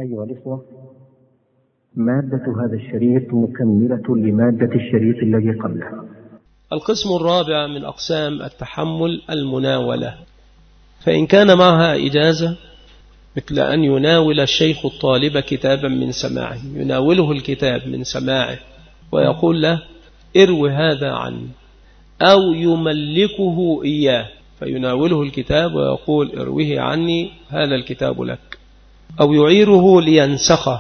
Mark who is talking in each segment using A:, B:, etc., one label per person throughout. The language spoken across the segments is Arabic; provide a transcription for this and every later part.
A: أيها الإخوة، مادة هذا الشريط مكملة لمادة الشريط الذي قبلها.
B: القسم الرابع من أقسام التحمل المناولة. فإن كان معها إجازة مثل أن يناول الشيخ الطالب كتابا من سماعه، يناوله الكتاب من سماعه ويقول له اروي هذا عني، أو يملكه إياه فيناوله الكتاب ويقول ارويه عني هذا الكتاب لك، أو يعيره لينسخه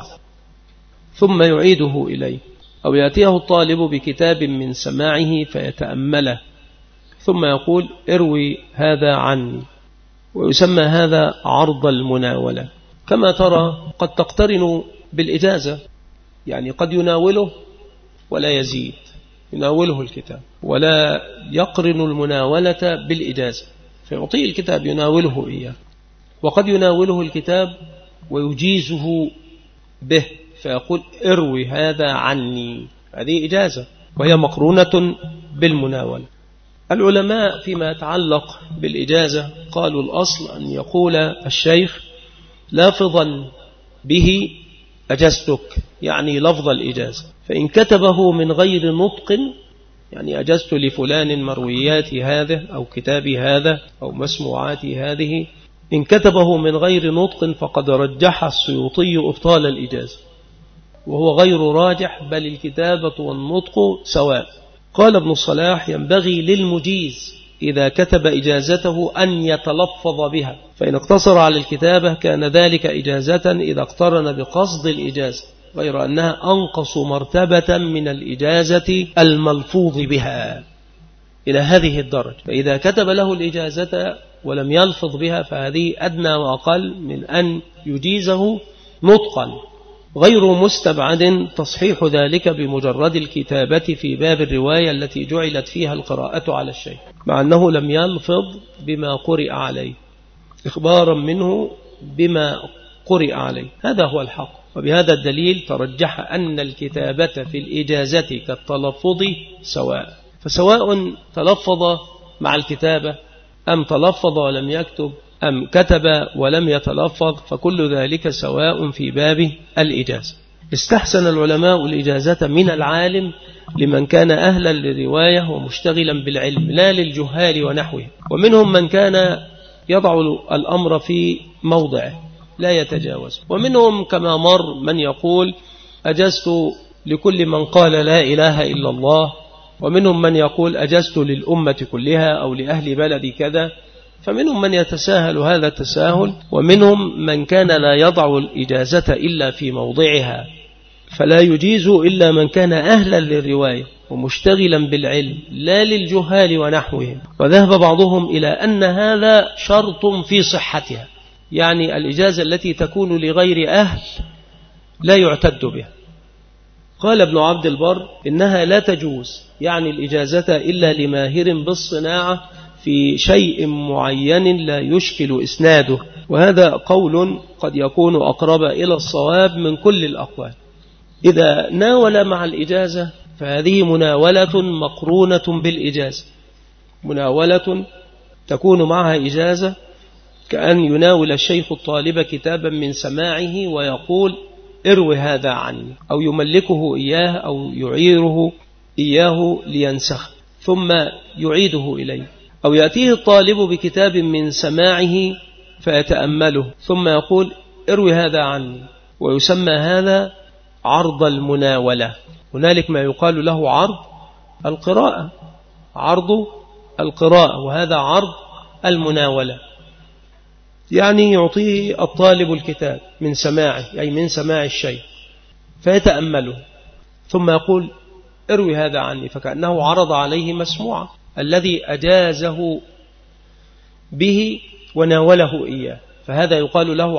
B: ثم يعيده إليه، أو يأتيه الطالب بكتاب من سماعه فيتأمله ثم يقول اروي هذا عني، ويسمى هذا عرض المناولة. كما ترى قد تقترن بالإجازة، يعني قد يناوله ولا يزيد، يناوله الكتاب ولا يقرن المناولة بالإجازة فيعطيه الكتاب يناوله إياه، وقد يناوله الكتاب ويجيزه به فيقول اروي هذا عني، هذه إجازة وهي مقرونة بالمناولة. العلماء فيما يتعلق بالإجازة قالوا الأصل أن يقول الشيخ لافظا به أجزتك، يعني لفظ الإجازة، فإن كتبه من غير نطق، يعني أجزت لفلان مروياتي هذا أو كتابي هذا أو مسموعاتي هذه، إن كتبه من غير نطق فقد رجح السيوطي إبطال الإجازة، وهو غير راجح، بل الكتابة والنطق سواء. قال ابن الصلاح ينبغي للمجيز إذا كتب إجازته أن يتلفظ بها، فإن اقتصر على الكتابة كان ذلك إجازة إذا اقترن بقصد الإجازة، غير أنها أنقص مرتبة من الإجازة الملفوظ بها إلى هذه الدرجة. فإذا كتب له الإجازة ولم يلفظ بها فهذه أدنى وأقل من أن يجيزه نطقا، غير مستبعد تصحيح ذلك بمجرد الكتابة في باب الرواية التي جعلت فيها القراءة على الشيخ، مع أنه لم يلفظ بما قرئ عليه، إخبارا منه بما قرئ عليه، هذا هو الحق. وبهذا الدليل ترجح أن الكتابة في الإجازة كالتلفظ سواء، فسواء تلفظ مع الكتابة أم تلفظ ولم يكتب أم كتب ولم يتلفظ، فكل ذلك سواء في باب الإجازة. استحسن العلماء الإجازة من العالم لمن كان أهلا للرواية ومشتغلا بالعلم، لا للجهال ونحوه، ومنهم من كان يضع الأمر في موضعه لا يتجاوز، ومنهم كما مر من يقول أجزت لكل من قال لا إله إلا الله، ومنهم من يقول أجزت للأمة كلها أو لأهل بلد كذا، فمنهم من يتساهل هذا التساهل، ومنهم من كان لا يضع الإجازة إلا في موضعها، فلا يجيز إلا من كان أهلا للرواية ومشتغلا بالعلم لا للجهال ونحوهم. وذهب بعضهم إلى أن هذا شرط في صحتها، يعني الإجازة التي تكون لغير أهل لا يعتد بها. قال ابن عبد البر إنها لا تجوز، يعني الإجازة إلا لماهر بالصناعة في شيء معين لا يشكل إسناده، وهذا قول قد يكون أقرب إلى الصواب من كل الأقوال. إذا ناول مع الإجازة فهذه مناولة مقرونة بالإجازة، مناولة تكون معها إجازة، كأن يناول الشيخ الطالب كتابا من سماعه ويقول اروي هذا عني، أو يملكه إياه أو يعيره إياه لينسخ ثم يعيده إليه، أو يأتيه الطالب بكتاب من سماعه فيتأمله ثم يقول اروي هذا عني، ويسمى هذا عرض المناولة. هنالك ما يقال له عرض القراءة، عرض القراءة، وهذا عرض المناولة، يعني يعطيه الطالب الكتاب من سماعه، أي من سماع الشيء، فيتأمله ثم يقول اروي هذا عني، فكأنه عرض عليه مسموعة الذي أجازه به وناوله إياه، فهذا يقال له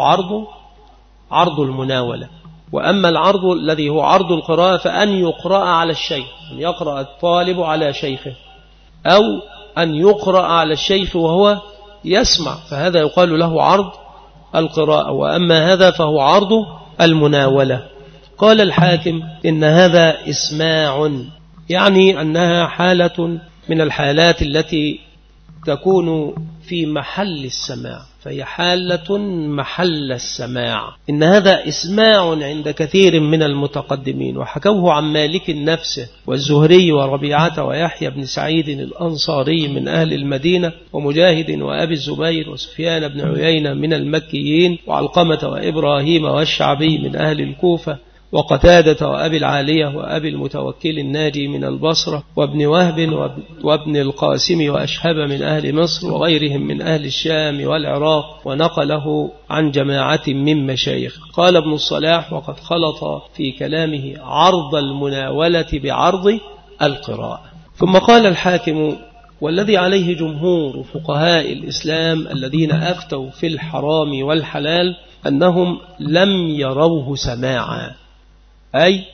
B: عرض المناولة. وأما العرض الذي هو عرض القراءة فأن يقرأ على الشيخ، أن يقرأ الطالب على شيخه، أو أن يقرأ على الشيخ وهو يسمع، فهذا يقال له عرض القراءة. وأما هذا فهو عرض المناولة. قال الحاكم إن هذا إسماع، يعني أنها حالة من الحالات التي تكون في محل السماع، فهي حالة محل السماع. إن هذا إسماع عند كثير من المتقدمين، وحكوه عن مالك نفسه والزهري وربيعة ويحيى بن سعيد الأنصاري من أهل المدينة، ومجاهد وأبي الزبير وسفيان بن عيينة من المكيين، وعلقمة وإبراهيم والشعبي من أهل الكوفة، وقتادة وأبي العالية وأبي المتوكل الناجي من البصرة، وابن وهب وابن القاسم وأشهب من أهل مصر، وغيرهم من أهل الشام والعراق، ونقله عن جماعة من مشايخ. قال ابن الصلاح: وقد خلط في كلامه عرض المناولة بعرض القراءة. ثم قال الحاكم: والذي عليه جمهور فقهاء الإسلام الذين أفتوا في الحرام والحلال أنهم لم يروه سماعا، أي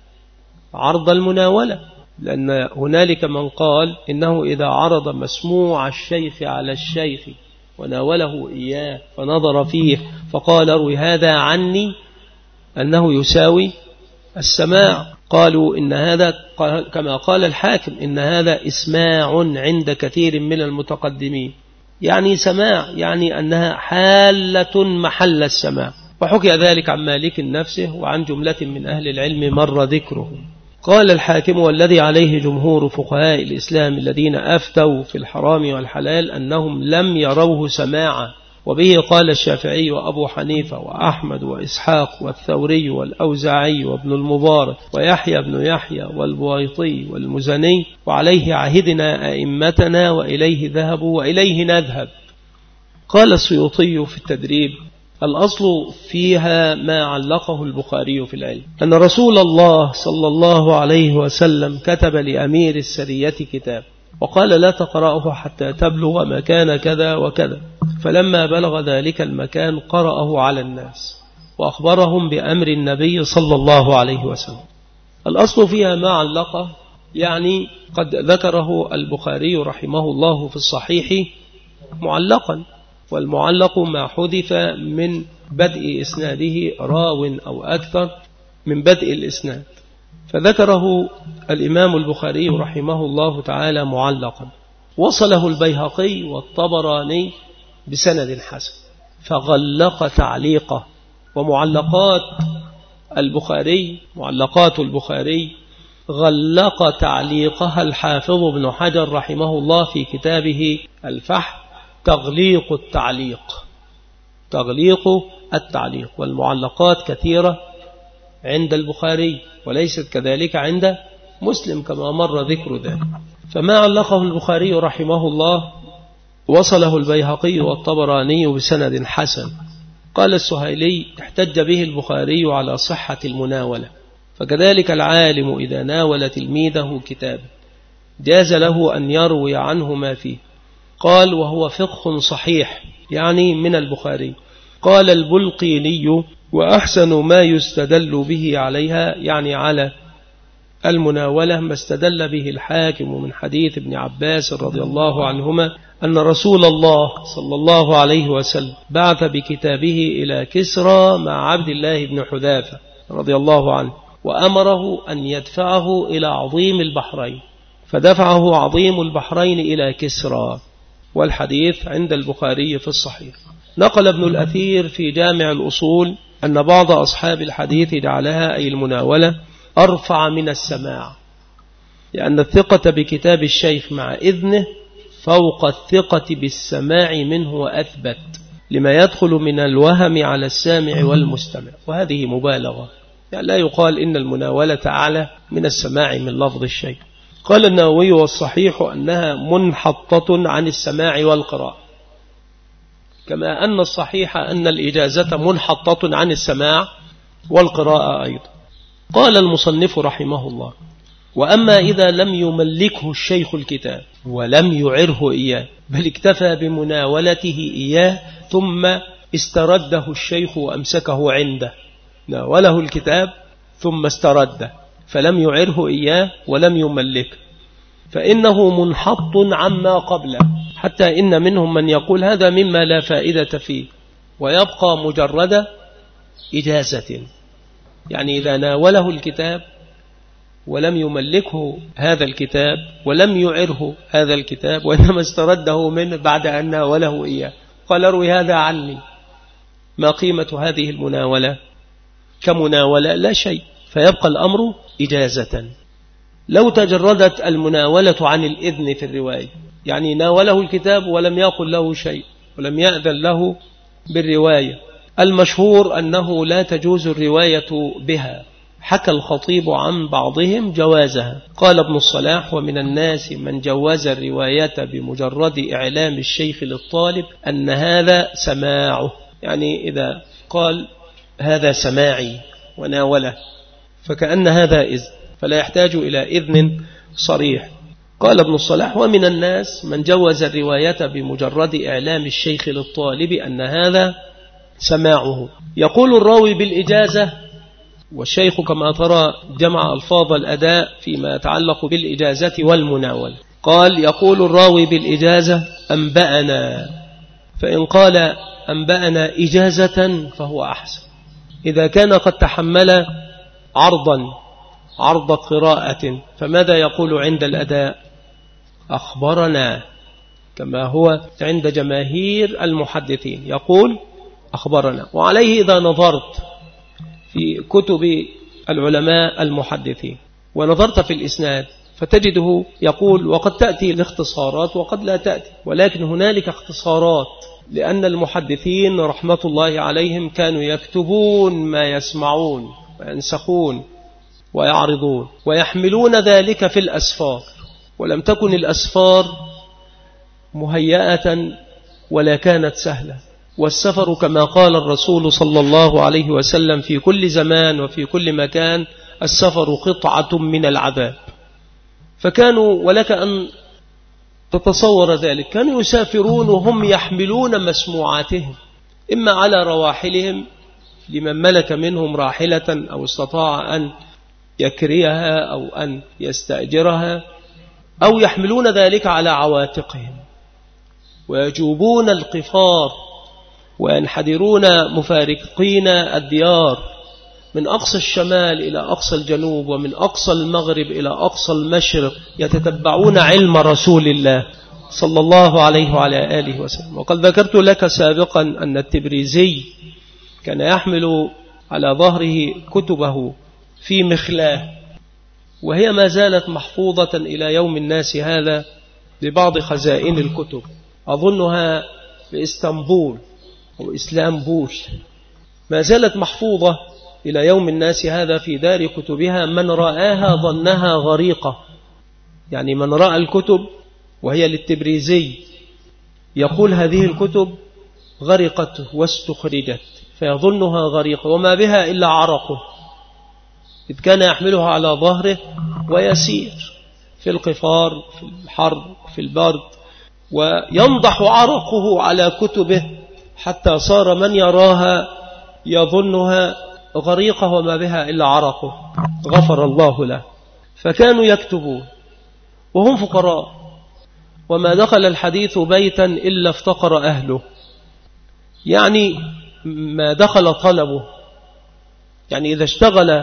B: عرض المناولة، لأن هنالك من قال إنه إذا عرض مسموع الشيخ على الشيخ وناوله إياه فنظر فيه فقال: اروي هذا عني، أنه يساوي السماع. قالوا إن هذا كما قال الحاكم إن هذا إسماع عند كثير من المتقدمين، يعني سماع، يعني أنها حالة محل السماع. وحكي ذلك عن مالك نفسه وعن جملة من أهل العلم مر ذكره. قال الحاكم: والذي عليه جمهور فقهاء الإسلام الذين أفتوا في الحرام والحلال أنهم لم يروه سماعا، وبه قال الشافعي وأبو حنيفة وأحمد وإسحاق والثوري والأوزاعي وابن المبارك ويحيى بن يحيى والبويطي والمزني، وعليه عهدنا أئمتنا وإليه ذهبوا وإليه نذهب. قال السيوطي في التدريب: الأصل فيها ما علقه البخاري في العلم، أن رسول الله صلى الله عليه وسلم كتب لأمير السرية كتاب وقال: لا تقرأه حتى تبلغ مكان كذا وكذا، فلما بلغ ذلك المكان قرأه على الناس وأخبرهم بأمر النبي صلى الله عليه وسلم. الأصل فيها ما علقه، يعني قد ذكره البخاري رحمه الله في الصحيح معلقا، والمعلق ما حذف من بدء إسناده راو أو أكثر من بدء الإسناد، فذكره الإمام البخاري رحمه الله تعالى معلقا. وصله البيهقي والطبراني بسند حسن فغلق تعليقه. ومعلقات البخاري غلق تعليقها الحافظ ابن حجر رحمه الله في كتابه الفحم تغليق التعليق. والمعلقات كثيرة عند البخاري وليست كذلك عند مسلم كما مر ذكر ذلك. فما علقه البخاري رحمه الله وصله البيهقي والطبراني بسند حسن. قال السهيلي: احتج به البخاري على صحة المناولة، فكذلك العالم إذا ناول تلميذه كتابا جاز له أن يروي عنه ما فيه. قال: وهو فقه صحيح، يعني من البخاري. قال البلقيني: وأحسن ما يستدل به عليها، يعني على المناولة، ما استدل به الحاكم من حديث ابن عباس رضي الله عنهما أن رسول الله صلى الله عليه وسلم بعث بكتابه إلى كسرى مع عبد الله بن حذافة رضي الله عنه، وأمره أن يدفعه إلى عظيم البحرين، فدفعه عظيم البحرين إلى كسرى. والحديث عند البخاري في الصحيح. نقل ابن الأثير في جامع الأصول أن بعض أصحاب الحديث جعلها، أي المناولة، أرفع من السماع، لأن الثقة بكتاب الشيخ مع إذنه فوق الثقة بالسماع منه وأثبت، لما يدخل من الوهم على السامع والمستمع، وهذه مبالغة، يعني لا يقال إن المناولة أعلى من السماع من لفظ الشيخ. قال النووي: والصحيح أنها منحطة عن السماع والقراءة، كما أن الصحيح أن الإجازة منحطة عن السماع والقراءة أيضا. قال المصنف رحمه الله: وأما إذا لم يملكه الشيخ الكتاب ولم يعره إياه، بل اكتفى بمناولته إياه ثم استرده الشيخ وأمسكه عنده، ناوله الكتاب ثم استرده فلم يعره إياه ولم يملكه، فإنه منحط عما قبله، حتى إن منهم من يقول هذا مما لا فائدة فيه ويبقى مجرد إجازة. يعني إذا ناوله الكتاب ولم يملكه هذا الكتاب ولم يعره هذا الكتاب، وإنما استرده منه بعد أن ناوله إياه. قال اروي هذا عني. ما قيمة هذه المناولة كمناولة؟ لا شيء، فيبقى الأمر إجازة. لو تجردت المناولة عن الإذن في الرواية، يعني ناوله الكتاب ولم يقل له شيء ولم يأذن له بالرواية، المشهور أنه لا تجوز الرواية بها. حكى الخطيب عن بعضهم جوازها، قال ابن الصلاح: ومن الناس من جوز الرواية بمجرد إعلام الشيخ للطالب أن هذا سماعه، يعني إذا قال هذا سماعي وناوله فكأن هذا إذن، فلا يحتاج إلى إذن صريح. قال ابن الصلاح: ومن الناس من جوز الرواية بمجرد إعلام الشيخ للطالب أن هذا سماعه. يقول الراوي بالإجازة، والشيخ كما ترى جمع ألفاظ الأداء فيما يتعلق بالإجازة والمناولة. قال: يقول الراوي بالإجازة أنبأنا، فإن قال أنبأنا إجازة فهو أحسن. إذا كان قد تحمل عرض قراءة فماذا يقول عند الأداء؟ أخبرنا، كما هو عند جماهير المحدثين يقول أخبرنا. وعليه إذا نظرت في كتب العلماء المحدثين ونظرت في الإسناد فتجده يقول، وقد تأتي الاختصارات وقد لا تأتي، ولكن هنالك اختصارات، لأن المحدثين رحمة الله عليهم كانوا يكتبون ما يسمعون وينسخون ويعرضون ويحملون ذلك في الأسفار، ولم تكن الأسفار مهيئة ولا كانت سهلة. والسفر كما قال الرسول صلى الله عليه وسلم في كل زمان وفي كل مكان: السفر قطعة من العذاب. فكانوا، ولك أن تتصور ذلك، كانوا يسافرون وهم يحملون مسموعاتهم إما على رواحلهم لمن ملك منهم راحلة أو استطاع أن يكريها أو أن يستأجرها، أو يحملون ذلك على عواتقهم ويجوبون القفار وينحدرون مفارقين الديار من أقصى الشمال إلى أقصى الجنوب ومن أقصى المغرب إلى أقصى المشرق، يتتبعون علم رسول الله صلى الله عليه وعلى آله وسلم. وقد ذكرت لك سابقا أن التبريزي كان يحمل على ظهره كتبه في مخلاه، وهي ما زالت محفوظة إلى يوم الناس هذا ببعض خزائن الكتب، أظنها بإسطنبول أو إسلامبول، ما زالت محفوظة إلى يوم الناس هذا في دار كتبها. من رآها ظنها غريقة، يعني من رأى الكتب وهي للتبريزي يقول هذه الكتب غرقت واستخرجت، فيظنها غريقة وما بها إلا عرقه، إذ كان يحملها على ظهره ويسير في القفار في الحر في البرد، وينضح عرقه على كتبه حتى صار من يراها يظنها غريقة وما بها إلا عرقه، غفر الله له. فكانوا يكتبون وهم فقراء، وما دخل الحديث بيتا إلا افتقر أهله، يعني ما دخل طلبه، يعني إذا اشتغل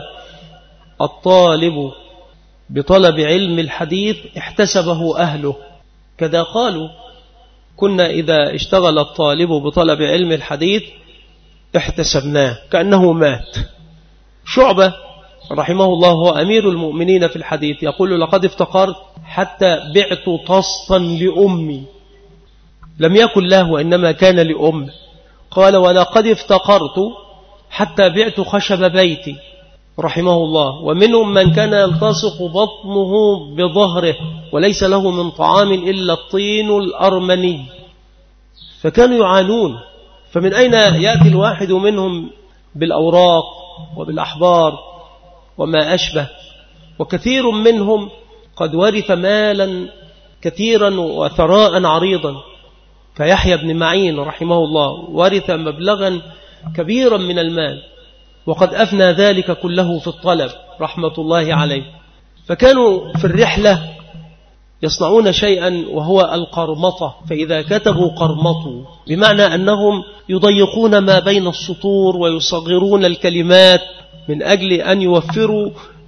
B: الطالب بطلب علم الحديث احتسبه أهله، كذا قالوا: كنا إذا اشتغل الطالب بطلب علم الحديث احتسبناه كأنه مات. شعبة رحمه الله هو أمير المؤمنين في الحديث يقول: لقد افتقرت حتى بعت طسطا لأمي، لم يكن له وإنما كان لأمه. قال: ولقد افتقرت حتى بعت خشب بيتي، رحمه الله. ومنهم من كان يلتصق بطنه بظهره وليس له من طعام إلا الطين الأرمني، فكانوا يعانون. فمن أين يأتي الواحد منهم بالأوراق وبالأحبار وما أشبه؟ وكثير منهم قد ورث مالا كثيرا وثراء عريضا، كيحيى بن معين رحمه الله ورث مبلغا كبيرا من المال، وقد أفنى ذلك كله في الطلب رحمة الله عليه. فكانوا في الرحلة يصنعون شيئا وهو القرمطة، فإذا كتبوا قرمطوا، بمعنى أنهم يضيقون ما بين السطور ويصغرون الكلمات من أجل أن يوفروا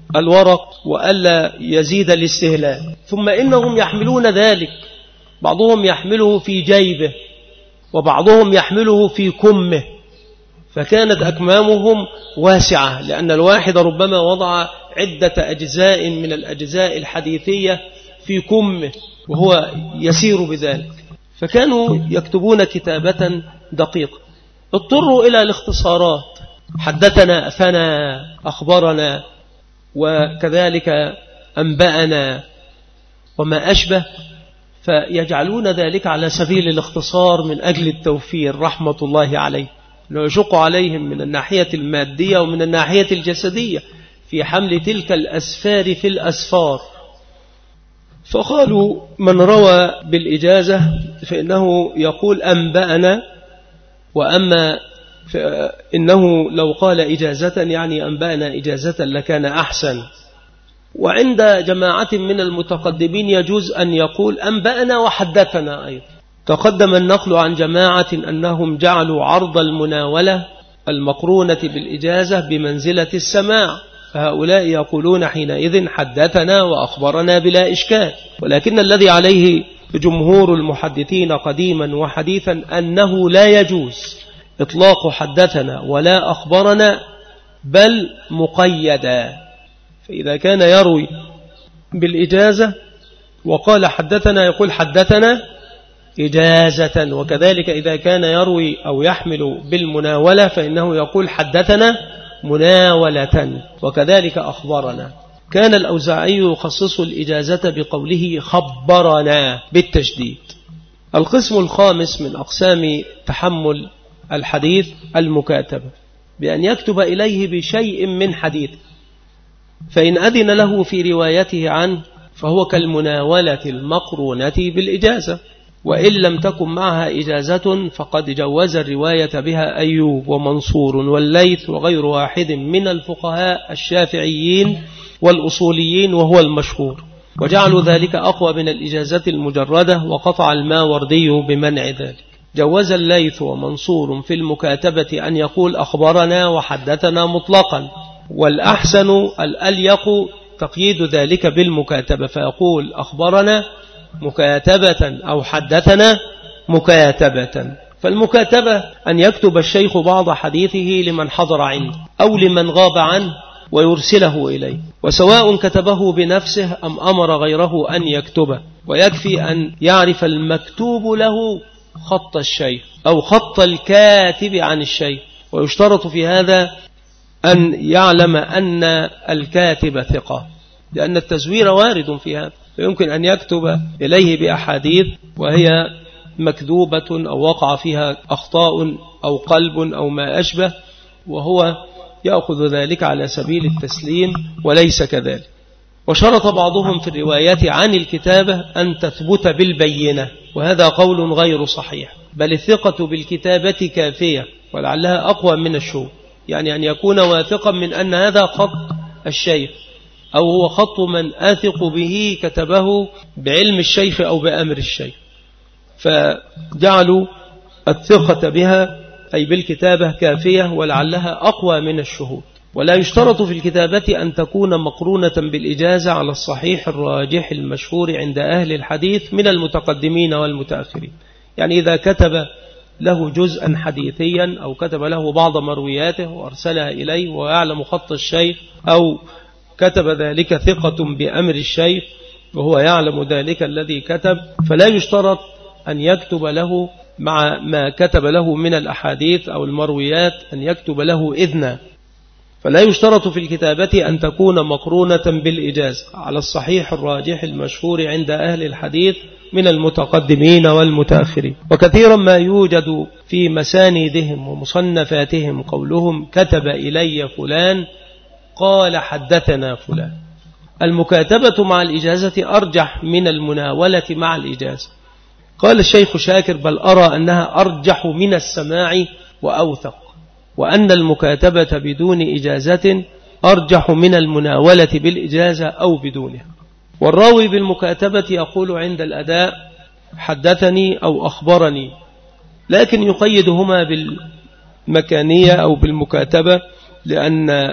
B: الورق وألا يزيد الاستهلاك. ثم إنهم يحملون ذلك، بعضهم يحمله في جيبه وبعضهم يحمله في كمه، فكانت أكمامهم واسعة، لأن الواحد ربما وضع عدة أجزاء من الأجزاء الحديثية في كمه وهو يسير بذلك، فكانوا يكتبون كتابة دقيقة. اضطروا إلى الاختصارات، حدثنا، أثنى، أخبرنا، وكذلك أنبأنا وما أشبه، فيجعلون ذلك على سبيل الاختصار من أجل التوفير رحمة الله عليه، لو يشق عليهم من الناحية المادية ومن الناحية الجسدية في حمل تلك الأسفار في الأسفار. فقالوا من روى بالإجازة فإنه يقول أنبأنا، وأما إنه لو قال إجازة يعني أنبأنا إجازة لكان أحسن. وعند جماعة من المتقدمين يجوز أن يقول أنبأنا وحدثنا أيضا. تقدم النقل عن جماعة أنهم جعلوا عرض المناولة المقرونة بالإجازة بمنزلة السماع، فهؤلاء يقولون حينئذ حدثنا وأخبرنا بلا إشكال. ولكن الذي عليه جمهور المحدثين قديما وحديثا أنه لا يجوز إطلاق حدثنا ولا أخبرنا، بل مقيدا. فإذا كان يروي بالإجازة وقال حدثنا يقول حدثنا إجازة، وكذلك إذا كان يروي أو يحمل بالمناولة فإنه يقول حدثنا مناولة، وكذلك أخبرنا. كان الأوزاعي يخصص الإجازة بقوله خبرنا بالتشديد. القسم الخامس من أقسام تحمل الحديث المكاتبة، بأن يكتب إليه بشيء من حديث، فإن أذن له في روايته عنه فهو كالمناولة المقرونة بالإجازة، وإن لم تكن معها إجازة فقد جوز الرواية بها أيوب ومنصور والليث وغير واحد من الفقهاء الشافعيين والأصوليين، وهو المشهور، وجعلوا ذلك أقوى من الإجازة المجردة، وقطع الماوردي بمنع ذلك. جوز الليث ومنصور في المكاتبة أن يقول أخبرنا وحدثنا مطلقا، والأحسن الأليق تقييد ذلك بالمكاتبة، فيقول أخبرنا مكاتبة أو حدثنا مكاتبة. فالمكاتبة أن يكتب الشيخ بعض حديثه لمن حضر عنده أو لمن غاب عنه ويرسله إليه، وسواء كتبه بنفسه أم أمر غيره أن يكتبه، ويكفي أن يعرف المكتوب له خط الشيخ أو خط الكاتب عن الشيخ. ويشترط في هذا أن يعلم أن الكاتب ثقة، لأن التزوير وارد في هذا، فيمكن أن يكتب إليه بأحاديث وهي مكذوبة أو وقع فيها أخطاء أو قلب أو ما أشبه، وهو يأخذ ذلك على سبيل التسليم وليس كذلك. وشرط بعضهم في الروايات عن الكتابة أن تثبت بالبينة، وهذا قول غير صحيح، بل الثقة بالكتابة كافية، ولعلها أقوى من الشهود، يعني أن يكون واثقا من أن هذا خط الشيخ أو هو خط من أثق به كتبه بعلم الشيخ أو بأمر الشيخ، فجعلوا الثقة بها أي بالكتابة كافية، ولعلها أقوى من الشهود. ولا يشترط في الكتابة أن تكون مقرونة بالإجازة على الصحيح الراجح المشهور عند أهل الحديث من المتقدمين والمتأخرين. يعني إذا كتب له جزءا حديثيا أو كتب له بعض مروياته وأرسلها إليه ويعلم خط الشيخ، أو كتب ذلك ثقة بأمر الشيخ وهو يعلم ذلك الذي كتب، فلا يشترط أن يكتب له مع ما كتب له من الأحاديث أو المرويات أن يكتب له إذنا. فلا يشترط في الكتابة أن تكون مقرونة بالإجازة على الصحيح الراجح المشهور عند أهل الحديث من المتقدمين والمتأخرين. وكثيرا ما يوجد في مسانيدهم ومصنفاتهم قولهم كتب إلي فلان قال حدثنا فلان. المكاتبة مع الإجازة أرجح من المناولة مع الإجازة. قال الشيخ شاكر بل أرى أنها أرجح من السماع وأوثق، وأن المكاتبة بدون إجازة أرجح من المناولة بالإجازة أو بدونها. والراوي بالمكاتبة يقول عند الأداء حدثني أو أخبرني، لكن يقيدهما بالمكانية أو بالمكاتبة، لأن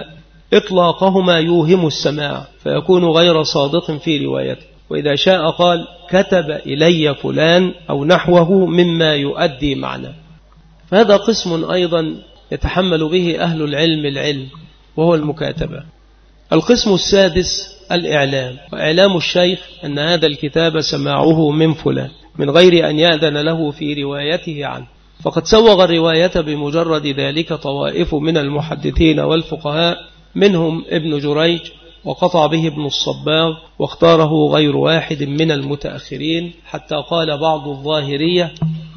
B: إطلاقهما يوهم السماع فيكون غير صادق في روايته. وإذا شاء قال كتب إلي فلان أو نحوه مما يؤدي معنى. فهذا قسم أيضا يتحمل به أهل العلم وهو المكاتبة. القسم السادس الإعلام، وإعلام الشيخ أن هذا الكتاب سماعه من فلان من غير أن يأذن له في روايته عنه. فقد سوغ الرواية بمجرد ذلك طوائف من المحدثين والفقهاء، منهم ابن جريج، وقطع به ابن الصباغ، واختاره غير واحد من المتأخرين، حتى قال بعض الظاهرية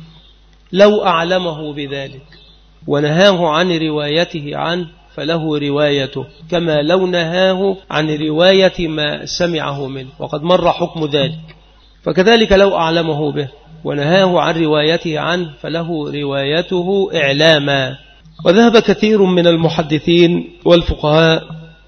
B: لو أعلمه بذلك ونهاه عن روايته عنه فله روايته، كما لو نهاه عن رواية ما سمعه منه، وقد مر حكم ذلك. فكذلك لو أعلمه به ونهاه عن روايته عنه فله روايته إعلاما. وذهب كثير من المحدثين والفقهاء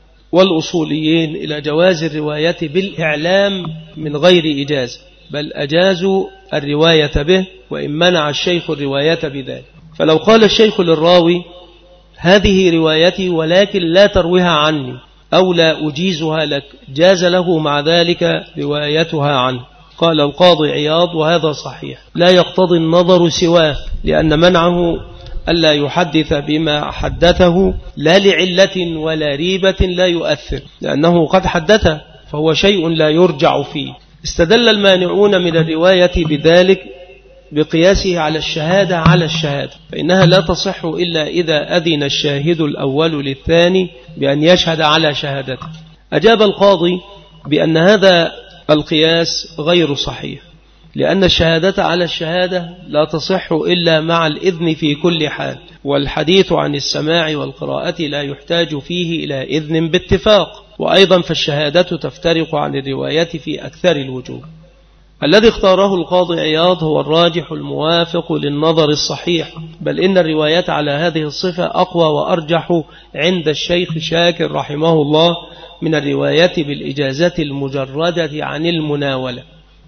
B: والأصوليين إلى جواز الرواية بالإعلام من غير إجازة، بل أجازوا الرواية به وإن منع الشيخ الرواية بذلك. فلو قال الشيخ للراوي هذه روايتي ولكن لا ترويها عني أو لا أجيزها لك، جاز له مع ذلك روايتها عنه. قال القاضي عياض وهذا صحيح، لا يقتضي النظر سواه، لأن منعه ألا يحدث بما حدثه لا لعلة ولا ريبة لا يؤثر، لأنه قد حدثه فهو شيء لا يرجع فيه. استدل المانعون من الرواية بذلك بقياسه على الشهادة فإنها لا تصح إلا إذا أذن الشاهد الأول للثاني بأن يشهد على شهادته. أجاب القاضي بأن هذا القياس غير صحيح، لأن الشهادة على الشهادة لا تصح إلا مع الإذن في كل حال، والحديث عن السماع والقراءة لا يحتاج فيه إلى إذن باتفاق. وأيضا فالشهادة تفترق عن الرواية في أكثر الوجوه. الذي اختاره القاضي عياض هو الراجح الموافق للنظر الصحيح، بل إن الروايات على هذه الصفة أقوى وأرجح عند الشيخ شاكر رحمه الله من الروايات بالإجازة المجردة عن المناولة،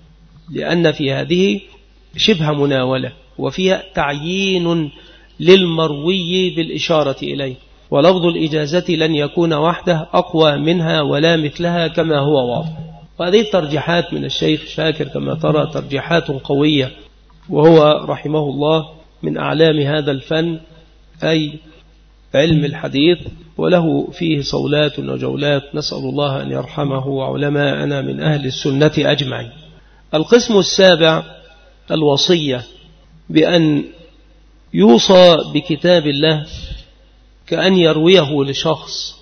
B: لأن في هذه شبه مناولة وفيها تعيين للمروي بالإشارة إليه، ولفظ الإجازة لن يكون وحده أقوى منها ولا مثلها كما هو واضح. وهذه الترجيحات من الشيخ شاكر كما ترى ترجيحات قوية، وهو رحمه الله من أعلام هذا الفن أي علم الحديث، وله فيه صولات وجولات، نسأل الله أن يرحمه وعلماءنا من أهل السنة أجمعين. القسم السابع الوصية، بأن يوصى بكتاب الله كأن يرويه لشخص،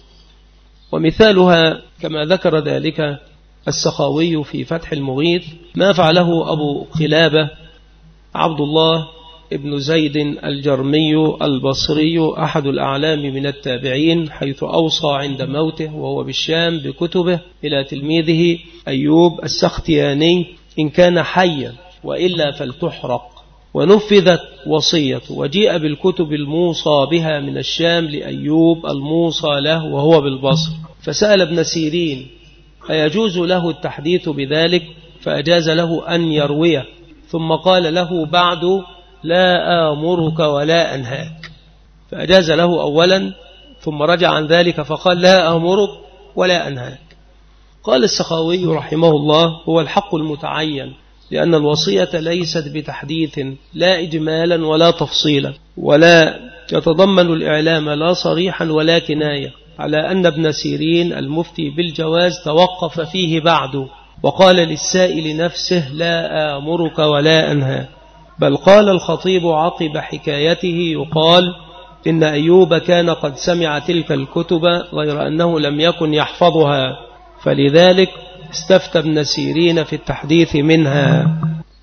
B: ومثالها كما ذكر ذلك السخاوي في فتح المغيث ما فعله أبو قلابة عبد الله ابن زيد الجرمي البصري أحد الأعلام من التابعين، حيث أوصى عند موته وهو بالشام بكتبه إلى تلميذه أيوب السختياني إن كان حيا وإلا فلتحرق، ونفذت وصيته، وجيء بالكتب الموصى بها من الشام لأيوب الموصى له وهو بالبصر، فسأل ابن سيرين أيجوز له التحديث بذلك، فأجاز له أن يرويه، ثم قال له بعد لا آمرك ولا أنهاك، فأجاز له أولا ثم رجع عن ذلك فقال لا آمرك ولا أنهاك. قال السخاوي رحمه الله هو الحق المتعين، لأن الوصية ليست بتحديث لا إجمالا ولا تفصيلا، ولا يتضمن الإعلام لا صريحا ولا كناية، على أن ابن سيرين المفتي بالجواز توقف فيه بعد وقال للسائل نفسه لا آمرك ولا أنهى، بل قال الخطيب عقب حكايته يقال إن أيوب كان قد سمع تلك الكتب غير أنه لم يكن يحفظها، فلذلك استفتى ابن سيرين في التحديث منها.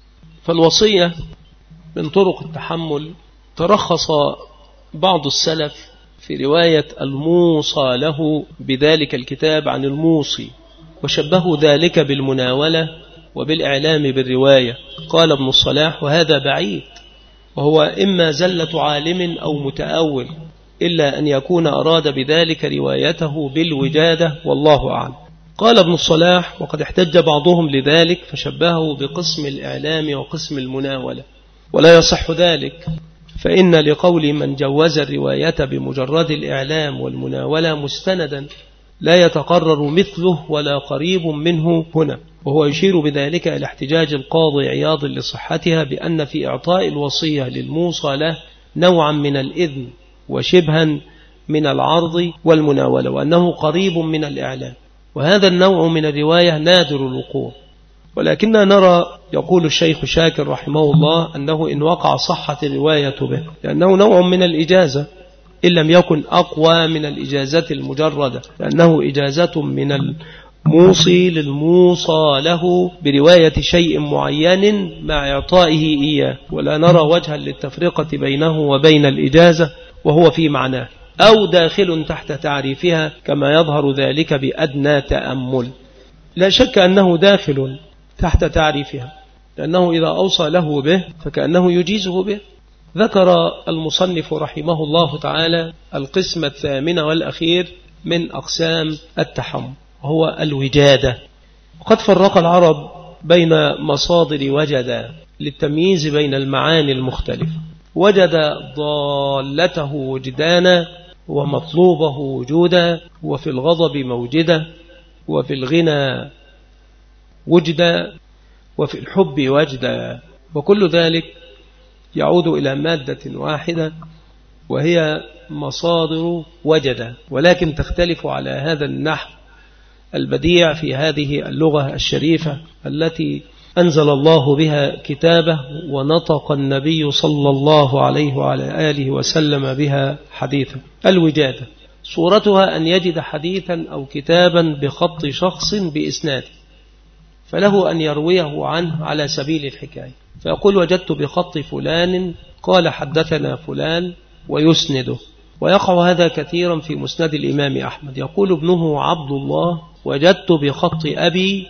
B: فالوصية من طرق التحمل ترخص بعض السلف في رواية الموصى له بذلك الكتاب عن الموصي، وشبهوا ذلك بالمناولة وبالإعلام بالرواية. قال ابن الصلاح وهذا بعيد، وهو إما زلة عالم أو متأول، إلا أن يكون أراد بذلك روايته بالوجادة والله أعلم. قال ابن الصلاح وقد احتج بعضهم لذلك فشبهه بقسم الإعلام وقسم المناولة، ولا يصح ذلك، فإن لقول من جوز الرواية بمجرد الإعلام والمناولة مستندا لا يتقرر مثله ولا قريب منه هنا، وهو يشير بذلك إلى احتجاج القاضي عياض لصحتها بأن في إعطاء الوصية للموصى له نوعا من الإذن وشبها من العرض والمناولة، وأنه قريب من الإعلام، وهذا النوع من الرواية نادر الوقوع. ولكننا نرى، يقول الشيخ شاكر رحمه الله، أنه إن وقع صحة الرواية به، لأنه نوع من الإجازة إن لم يكن أقوى من الإجازة المجردة، لأنه إجازة من الموصي للموصى له برواية شيء معين مع إعطائه إياه، ولا نرى وجها للتفرقة بينه وبين الإجازة وهو في معناه، أو داخل تحت تعريفها كما يظهر ذلك بأدنى تأمل. لا شك أنه داخل تحت تعريفها، لأنه إذا أوصى له به فكأنه يجيزه به. ذكر المصنف رحمه الله تعالى القسم الثامن والأخير من أقسام التحمل، وهو الوجادة. وقد فرق العرب بين مصادر وجد للتمييز بين المعاني المختلفة. وجد ضالته وجدانا، ومطلوبه وجودا، وفي الغضب موجدا، وفي الغنى وجدا، وفي الحب وجدا، وكل ذلك يعود إلى مادة واحدة وهي مصادر وجد، ولكن تختلف على هذا النحو البديع في هذه اللغة الشريفة التي أنزل الله بها كتابه ونطق النبي صلى الله عليه وعلى آله وسلم بها حديثا. الوجادة صورتها أن يجد حديثا أو كتابا بخط شخص بإسناده، فله أن يرويه عنه على سبيل الحكاية، فيقول وجدت بخط فلان قال حدثنا فلان ويسنده. ويقع هذا كثيرا في مسند الإمام أحمد، يقول ابنه عبد الله وجدت بخط أبي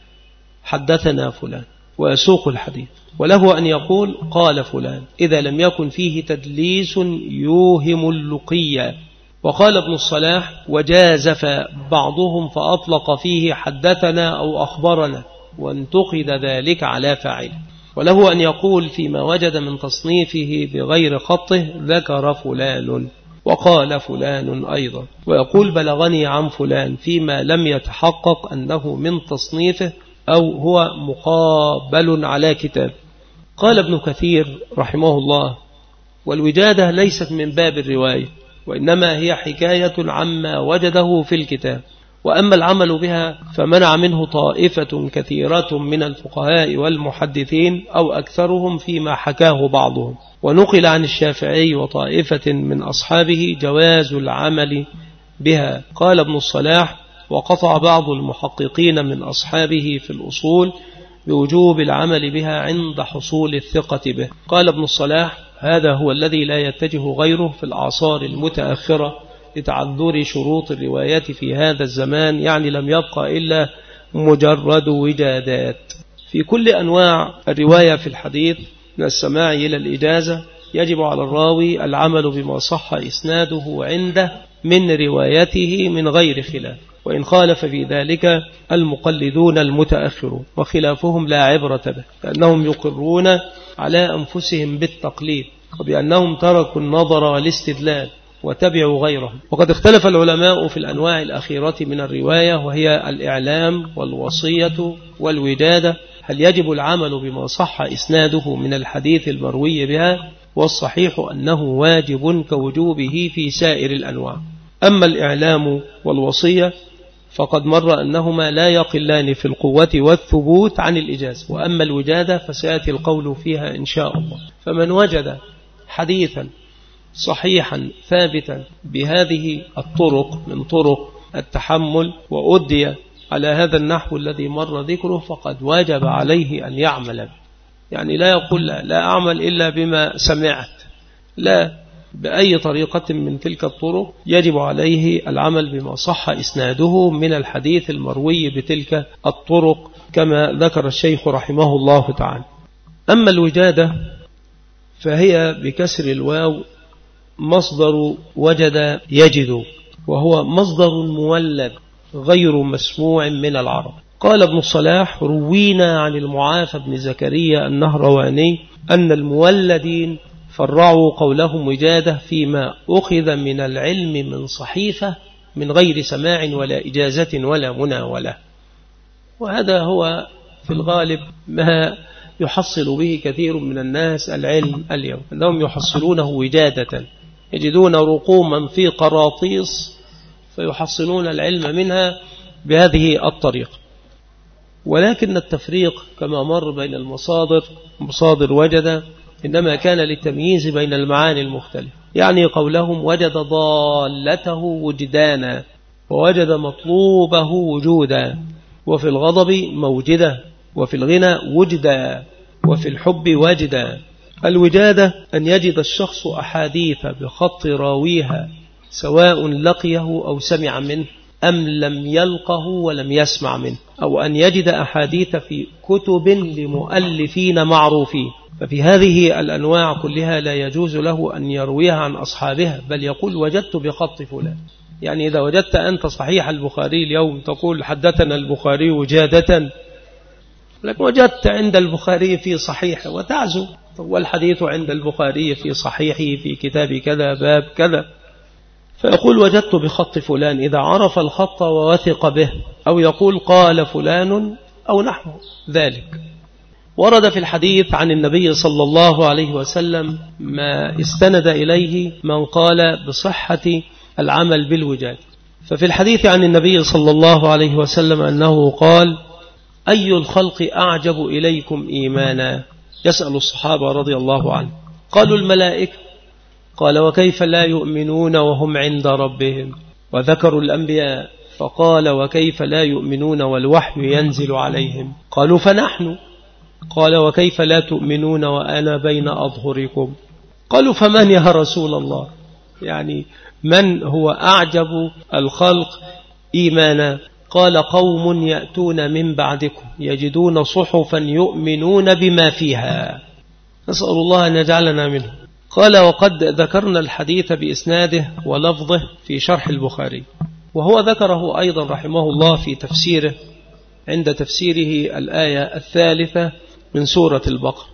B: حدثنا فلان ويسوق الحديث، وله أن يقول قال فلان إذا لم يكن فيه تدليس يوهم اللقية. وقال ابن الصلاح وجازف بعضهم فأطلق فيه حدثنا أو أخبرنا وانتقد ذلك على فاعله. وله أن يقول فيما وجد من تصنيفه بغير خطه ذكر فلان وقال فلان أيضا، ويقول بلغني عن فلان فيما لم يتحقق أنه من تصنيفه أو هو مقابل على كتاب. قال ابن كثير رحمه الله والوجادة ليست من باب الرواية، وإنما هي حكاية عما وجده في الكتاب، وأما العمل بها فمنع منه طائفة كثيرة من الفقهاء والمحدثين أو أكثرهم فيما حكاه بعضهم. ونقل عن الشافعي وطائفة من أصحابه جواز العمل بها. قال ابن الصلاح وقطع بعض المحققين من أصحابه في الأصول بوجوب العمل بها عند حصول الثقة به. قال ابن الصلاح هذا هو الذي لا يتجه غيره في الأعصار المتأخرة لتعذر شروط الروايات في هذا الزمان، يعني لم يبقى إلا مجرد وجادات. في كل أنواع الرواية في الحديث من السماع إلى الإجازة يجب على الراوي العمل بما صح إسناده عنده من روايته من غير خلاف، وإن خالف في ذلك المقلدون المتأخرون، وخلافهم لا عبرة به، لأنهم يقرون على أنفسهم بالتقليد وبأنهم تركوا النظر والاستدلال وتبعوا غيرهم. وقد اختلف العلماء في الأنواع الأخيرة من الرواية وهي الإعلام والوصية والوجادة، هل يجب العمل بما صح إسناده من الحديث المروي بها؟ والصحيح أنه واجب كوجوبه في سائر الأنواع. أما الإعلام والوصية فقد مر أنهما لا يقلان في القوة والثبوت عن الإجازة، وأما الوجادة فسيأتي القول فيها إن شاء الله. فمن وجد حديثا صحيحا ثابتا بهذه الطرق من طرق التحمل وأدي على هذا النحو الذي مر ذكره فقد واجب عليه أن يعمل به، يعني لا يقول لا أعمل إلا بما سمعت، لا، بأي طريقة من تلك الطرق يجب عليه العمل بما صح إسناده من الحديث المروي بتلك الطرق كما ذكر الشيخ رحمه الله تعالى. أما الوجادة فهي بكسر الواو مصدر وجد يجد، وهو مصدر مولد غير مسموع من العرب. قال ابن الصلاح روينا عن المعافى بن زكريا النهرواني أن المولدين فرعوا قولهم وجادة فيما أخذ من العلم من صحيفة من غير سماع ولا إجازة ولا مناولة. وهذا هو في الغالب ما يحصل به كثير من الناس العلم اليوم، أنهم يحصلونه وجادة، يجدون رقوما في قراطيس فيحصلون العلم منها بهذه الطريقة. ولكن التفريق كما مر بين مصادر وجد إنما كان للتمييز بين المعاني المختلفة. يعني قولهم وجد ضالته وجدانا، ووجد مطلوبه وجودا، وفي الغضب موجدا، وفي الغنى وجدا، وفي الحب وجدا. الوجادة أن يجد الشخص أحاديث بخط راويها سواء لقيه أو سمع منه أم لم يلقه ولم يسمع منه، أو أن يجد أحاديث في كتب لمؤلفين معروفين. ففي هذه الأنواع كلها لا يجوز له أن يرويها عن أصحابها، بل يقول وجدت بخط فلان. يعني إذا وجدت أنت صحيح البخاري اليوم تقول حدثنا البخاري وجادة، لكن وجدت عند البخاري في صحيح وتعزو، والحديث عند البخاري في صحيحه في كتاب كذا باب كذا، فيقول وجدت بخط فلان إذا عرف الخط ووثق به، أو يقول قال فلان أو نحو ذلك. ورد في الحديث عن النبي صلى الله عليه وسلم ما استند إليه من قال بصحة العمل بالوجاد. ففي الحديث عن النبي صلى الله عليه وسلم أنه قال أي الخلق أعجب إليكم إيمانا؟ يسأل الصحابة رضي الله عنه. قالوا الملائكة. قال وكيف لا يؤمنون وهم عند ربهم؟ وذكروا الأنبياء فقال وكيف لا يؤمنون والوحي ينزل عليهم؟ قالوا فنحن. قال وكيف لا تؤمنون وأنا بين أظهركم؟ قالوا فمن يا رسول الله؟ يعني من هو أعجب الخلق إيمانا؟ قال قوم يأتون من بعدكم يجدون صحفا يؤمنون بما فيها. نسأل الله أن يجعلنا منه. قال وقد ذكرنا الحديث بإسناده ولفظه في شرح البخاري، وهو ذكره أيضا رحمه الله في تفسيره عند تفسيره الآية 3 من سورة البقرة.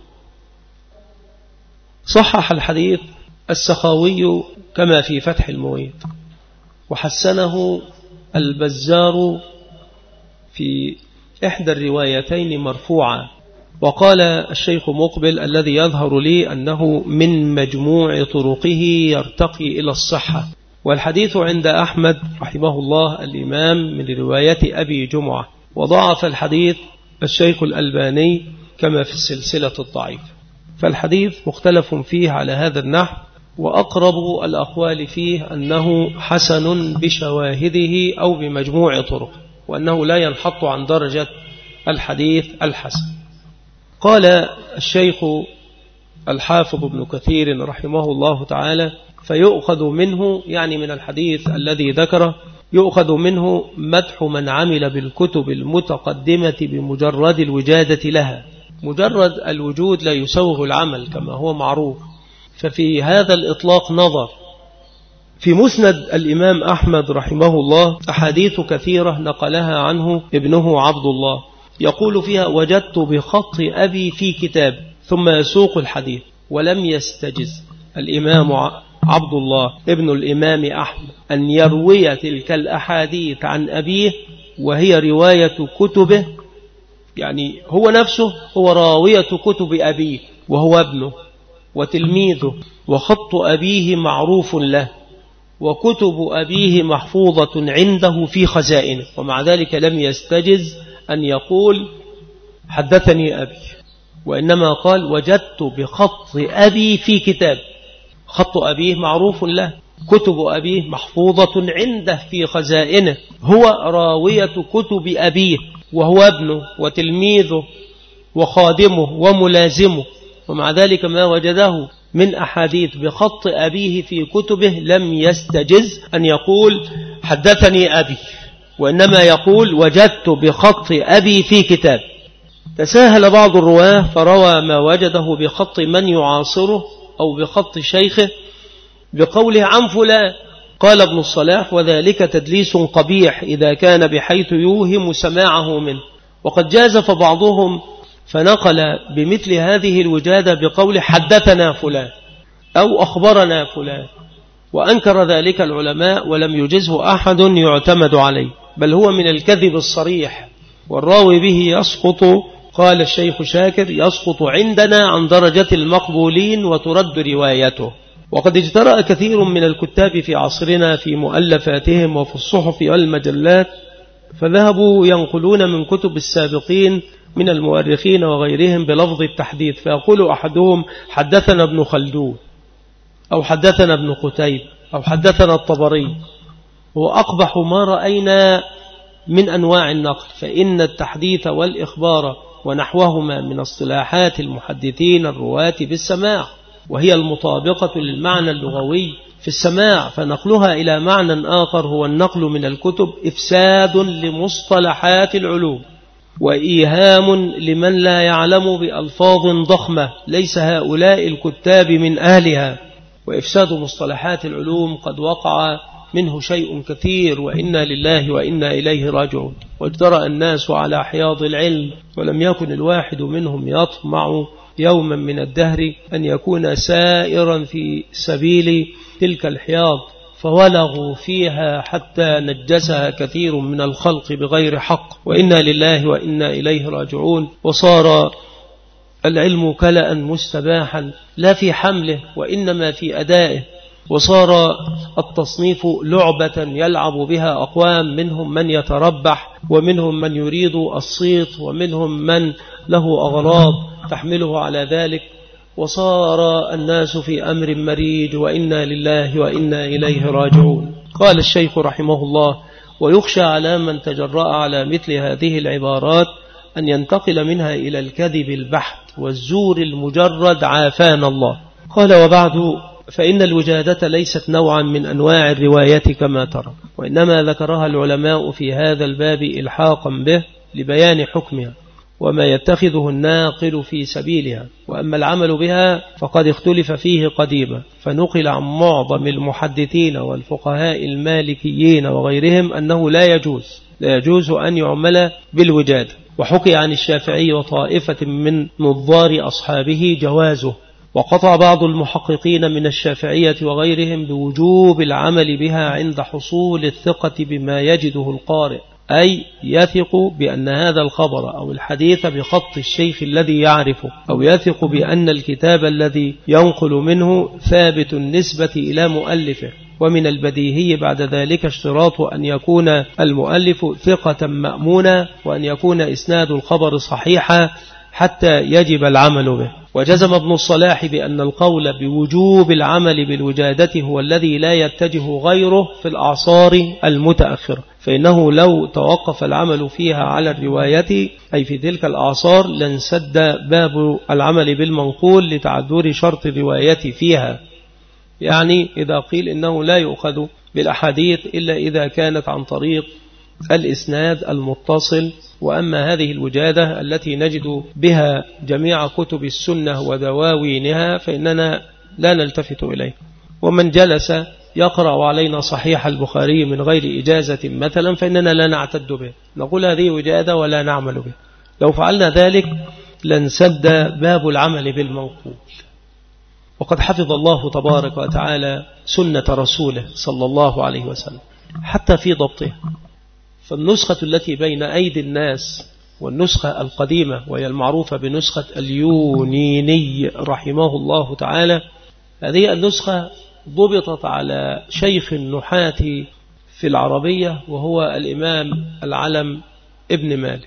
B: صحح الحديث السخاوي كما في فتح المغيث، وحسنه البزار في إحدى الروايتين مرفوعا. وقال الشيخ مقبل الذي يظهر لي أنه من مجموع طرقه يرتقي إلى الصحة. والحديث عند أحمد رحمه الله الإمام من رواية أبي جمعة، وضعف الحديث الشيخ الألباني كما في السلسلة الضعيف. فالحديث مختلف فيه على هذا النحو، وأقرب الأقوال فيه أنه حسن بشواهده أو بمجموع طرق، وأنه لا ينحط عن درجة الحديث الحسن. قال الشيخ الحافظ ابن كثير رحمه الله تعالى فيؤخذ منه، يعني من الحديث الذي ذكره، يؤخذ منه مدح من عمل بالكتب المتقدمة بمجرد الوجادة لها. مجرد الوجود لا يسوغ العمل كما هو معروف، ففي هذا الإطلاق نظر. في مسند الإمام أحمد رحمه الله أحاديث كثيرة نقلها عنه ابنه عبد الله، يقول فيها وجدت بخط أبي في كتاب، ثم يسوق الحديث. ولم يستجز الإمام عبد الله ابن الإمام أحمد أن يروي تلك الأحاديث عن أبيه وهي رواية كتبه، يعني هو نفسه هو راوية كتب أبيه وهو ابنه وتلميذه، وخط أبيه معروف له، وكتب أبيه محفوظة عنده في خزائنه، ومع ذلك لم يستجز أن يقول حدثني أبي، وإنما قال وجدت بخط أبي في كتاب. خط أبيه معروف له، كتب أبيه محفوظة عنده في خزائنه، هو راوية كتب أبيه وهو ابنه وتلميذه وخادمه وملازمه، ومع ذلك ما وجده من أحاديث بخط أبيه في كتبه لم يستجز أن يقول حدثني أبي، وإنما يقول وجدت بخط أبي في كتاب. تساهل بعض الرواه فروى ما وجده بخط من يعاصره أو بخط شيخه بقوله عن فلان. قال ابن الصلاح وذلك تدليس قبيح إذا كان بحيث يوهم سماعه منه، وقد جازف بعضهم فنقل بمثل هذه الوجادة بقول حدثنا فلان، أو أخبرنا فلان، وأنكر ذلك العلماء ولم يجزه أحد يعتمد عليه، بل هو من الكذب الصريح، والراوي به يسقط، قال الشيخ شاكر، يسقط عندنا عن درجة المقبولين وترد روايته. وقد اجترأ كثير من الكتاب في عصرنا في مؤلفاتهم وفي الصحف والمجلات، فذهبوا ينقلون من كتب السابقين من المؤرخين وغيرهم بلفظ التحديث، فيقول أحدهم حدثنا ابن خلدون، أو حدثنا ابن قتيب، أو حدثنا الطبري. هو أقبح ما رأينا من أنواع النقل، فإن التحديث والإخبار ونحوهما من اصطلاحات المحدثين الرواة بالسماع، وهي المطابقة للمعنى اللغوي في السماع، فنقلها إلى معنى آخر هو النقل من الكتب إفساد لمصطلحات العلوم، وإيهام لمن لا يعلم بألفاظ ضخمة ليس هؤلاء الكتاب من أهلها. وإفساد مصطلحات العلوم قد وقع منه شيء كثير، وإنا لله وإنا إليه راجعون. واجترأ الناس على حياض العلم، ولم يكن الواحد منهم يطمع يوما من الدهر أن يكون سائرا في سبيل تلك الحياض، فولغوا فيها حتى نجسها كثير من الخلق بغير حق، وإنا لله وإنا إليه راجعون. وصار العلم كلأ مستباحا لا في حمله وإنما في أدائه، وصار التصنيف لعبة يلعب بها أقوام، منهم من يتربح، ومنهم من يريد الصيت، ومنهم من له أغراض تحمله على ذلك. وصار الناس في أمر مريج، وإنا لله وإنا إليه راجعون. قال الشيخ رحمه الله: ويخشى على من تجرأ على مثل هذه العبارات أن ينتقل منها إلى الكذب البحت والزور المجرد، عافانا الله. قال: وبعد، فإن الوجادة ليست نوعا من أنواع الرواية كما ترى، وإنما ذكرها العلماء في هذا الباب إلحاقا به لبيان حكمها وما يتخذه الناقل في سبيلها. وأما العمل بها فقد اختلف فيه قديما، فنقل عن معظم المحدثين والفقهاء المالكيين وغيرهم أنه لا يجوز أن يعمل بالوجادة. وحكي عن الشافعي وطائفة من نظار أصحابه جوازه. وقطع بعض المحققين من الشافعية وغيرهم بوجوب العمل بها عند حصول الثقة بما يجده القارئ، أي يثق بأن هذا الخبر أو الحديث بخط الشيخ الذي يعرفه، أو يثق بأن الكتاب الذي ينقل منه ثابت النسبة إلى مؤلفه. ومن البديهي بعد ذلك اشتراط أن يكون المؤلف ثقة مأمونا، وأن يكون إسناد الخبر صحيحا حتى يجب العمل به. وجزم ابن الصلاح بأن القول بوجوب العمل بالوجادة هو الذي لا يتجه غيره في الأعصار المتأخرة، فإنه لو توقف العمل فيها على الرواية أي في تلك الأعصار لانسد باب العمل بالمنقول لتعذر شرط الرواية فيها. يعني إذا قيل إنه لا يؤخذ بالأحاديث إلا إذا كانت عن طريق الإسناد المتصل. وأما هذه الوجادة التي نجد بها جميع كتب السنة ودواوينها فإننا لا نلتفت إليه. ومن جلس يقرأ علينا صحيح البخاري من غير إجازة مثلا فإننا لا نعتد به، نقول هذه وجادة ولا نعمل به. لو فعلنا ذلك لانسد باب العمل بالمنقول. وقد حفظ الله تبارك وتعالى سنة رسوله صلى الله عليه وسلم حتى في ضبطها. فالنسخة التي بين أيدي الناس والنسخة القديمة وهي المعروفة بنسخة اليونيني رحمه الله تعالى، هذه النسخة ضبطت على شيخ النحاة في العربية وهو الإمام العلم ابن مالك،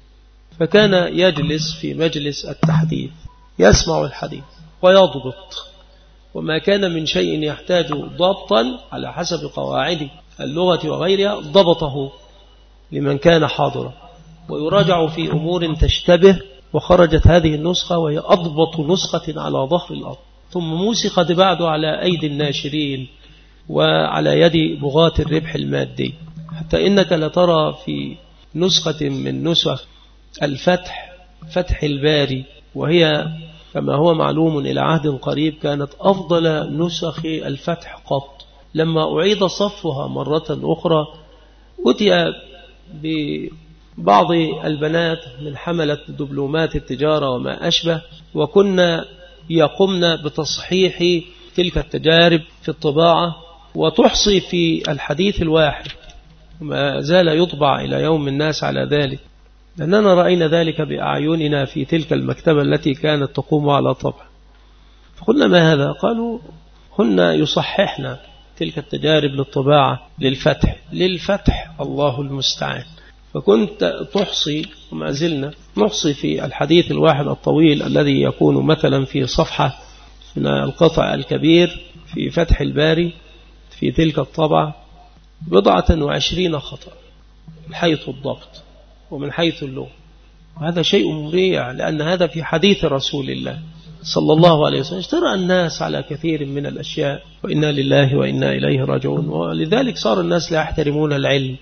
B: فكان يجلس في مجلس التحديث يسمع الحديث ويضبط، وما كان من شيء يحتاج ضبطا على حسب قواعد اللغة وغيرها ضبطه لمن كان حاضرا، ويراجع في أمور تشتبه. وخرجت هذه النسخة وهي أضبط نسخة على ظهر الأرض، ثم موسقت بعد على أيدي الناشرين وعلى يد بغاة الربح المادي، حتى إنك لترى في نسخة من نسخ الفتح، فتح الباري، وهي كما هو معلوم إلى عهد قريب كانت أفضل نسخ الفتح قط. لما أعيد صفها مرة أخرى أتي ببعض البنات من حملة دبلومات التجارة وما أشبه، وكنا يقمن بتصحيح تلك التجارب في الطباعة وتحصي في الحديث الواحد، ما زال يطبع إلى يوم الناس على ذلك، لأننا رأينا ذلك بأعيننا في تلك المكتبة التي كانت تقوم على طبع. فقلنا ما هذا؟ قالوا هن يصححنا تلك التجارب للطباعة للفتح الله المستعان. فكنت تحصي وما زلنا نحصي في الحديث الواحد الطويل الذي يكون مثلا في صفحة من القطع الكبير في فتح الباري في تلك الطبعة 27 خطأ من حيث الضبط ومن حيث اللغة، وهذا شيء مريع، لأن هذا في حديث رسول الله صلى الله عليه وسلم. اشترى الناس على كثير من الأشياء، وإنا لله وإنا إليه راجعون. ولذلك صار الناس لا يحترمون العلم،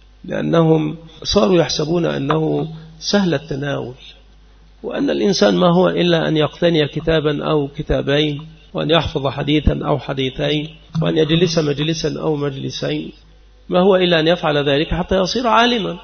B: لأنهم صاروا يحسبون أنه سهل التناول، وأن الإنسان ما هو إلا أن يقتني كتابا أو كتابين، وأن يحفظ حديثا أو حديثين، وأن يجلس مجلسا أو مجلسين، ما هو إلا أن يفعل ذلك حتى يصير عالما،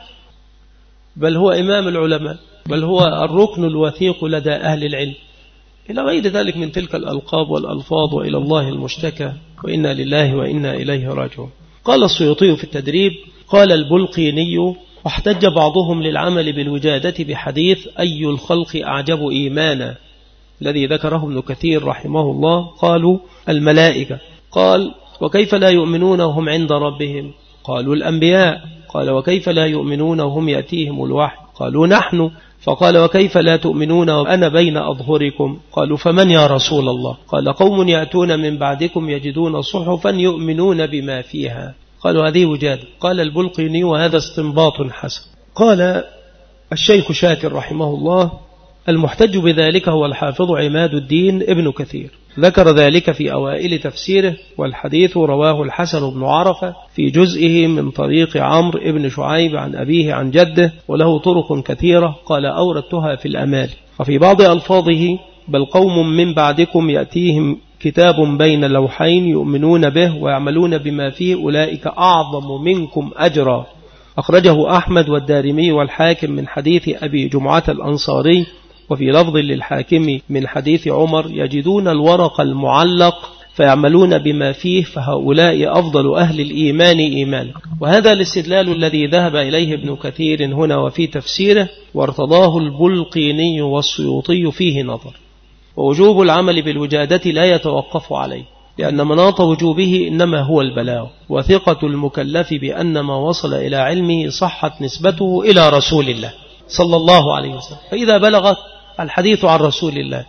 B: بل هو إمام العلماء، بل هو الركن الوثيق لدى أهل العلم، إلى غير ذلك من تلك الألقاب والألفاظ، وإلى الله المشتكى، وإنا لله وإنا إليه راجعون. قال السيوطي في التدريب: قال البلقيني: واحتج بعضهم للعمل بالوجادة بحديث أي الخلق أعجب إيمانا الذي ذكره ابن كثير رحمه الله، قالوا الملائكة. قال: وكيف لا يؤمنون وهم عند ربهم؟ قالوا الأنبياء. قال: وكيف لا يؤمنون وهم يأتيهم الوحي؟ قالوا نحن. فقال: وكيف لا تؤمنون وأنا بين أظهركم؟ قالوا: فمن يا رسول الله؟ قال: قوم يأتون من بعدكم يجدون صحفا يؤمنون بما فيها. قالوا: هذه وجادة. قال البلقيني: وهذا استنباط حسن. قال الشيخ شاكر رحمه الله: المحتج بذلك هو الحافظ عماد الدين ابن كثير، ذكر ذلك في أوائل تفسيره، والحديث رواه الحسن بن عرفة في جزئه من طريق عمرو ابن شعيب عن أبيه عن جده، وله طرق كثيرة. قال: أوردتها في الأمال. وفي بعض ألفاظه: بل قوم من بعدكم يأتيهم كتاب بين لوحين يؤمنون به ويعملون بما فيه أولئك أعظم منكم أجرا. أخرجه أحمد والدارمي والحاكم من حديث أبي جمعة الأنصاري. وفي لفظ للحاكم من حديث عمر: يجدون الورق المعلق فيعملون بما فيه فهؤلاء أفضل أهل الإيمان إيمانا. وهذا الاستدلال الذي ذهب إليه ابن كثير هنا وفي تفسيره، وارتضاه البلقيني والسيوطي فيه نظر. ووجوب العمل بالوجادة لا يتوقف عليه، لأن مناط وجوبه إنما هو البلاغ، وثقة المكلف بأن ما وصل إلى علمه صحت نسبته إلى رسول الله صلى الله عليه وسلم. فإذا بلغت الحديث عن رسول الله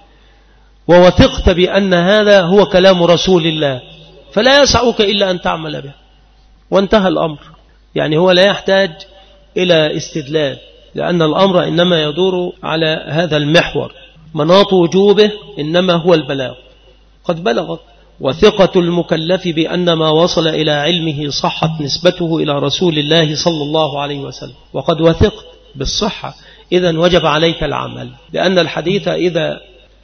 B: ووثقت بأن هذا هو كلام رسول الله، فلا يسعك إلا أن تعمل به، وانتهى الأمر. يعني هو لا يحتاج إلى استدلال، لأن الأمر إنما يدور على هذا المحور، مناط وجوبه إنما هو البلاغ. قد بلغت، وثقة المكلف بأن ما وصل إلى علمه صحت نسبته إلى رسول الله صلى الله عليه وسلم، وقد وثقت بالصحة، إذن وجب عليك العمل، لأن الحديث إذا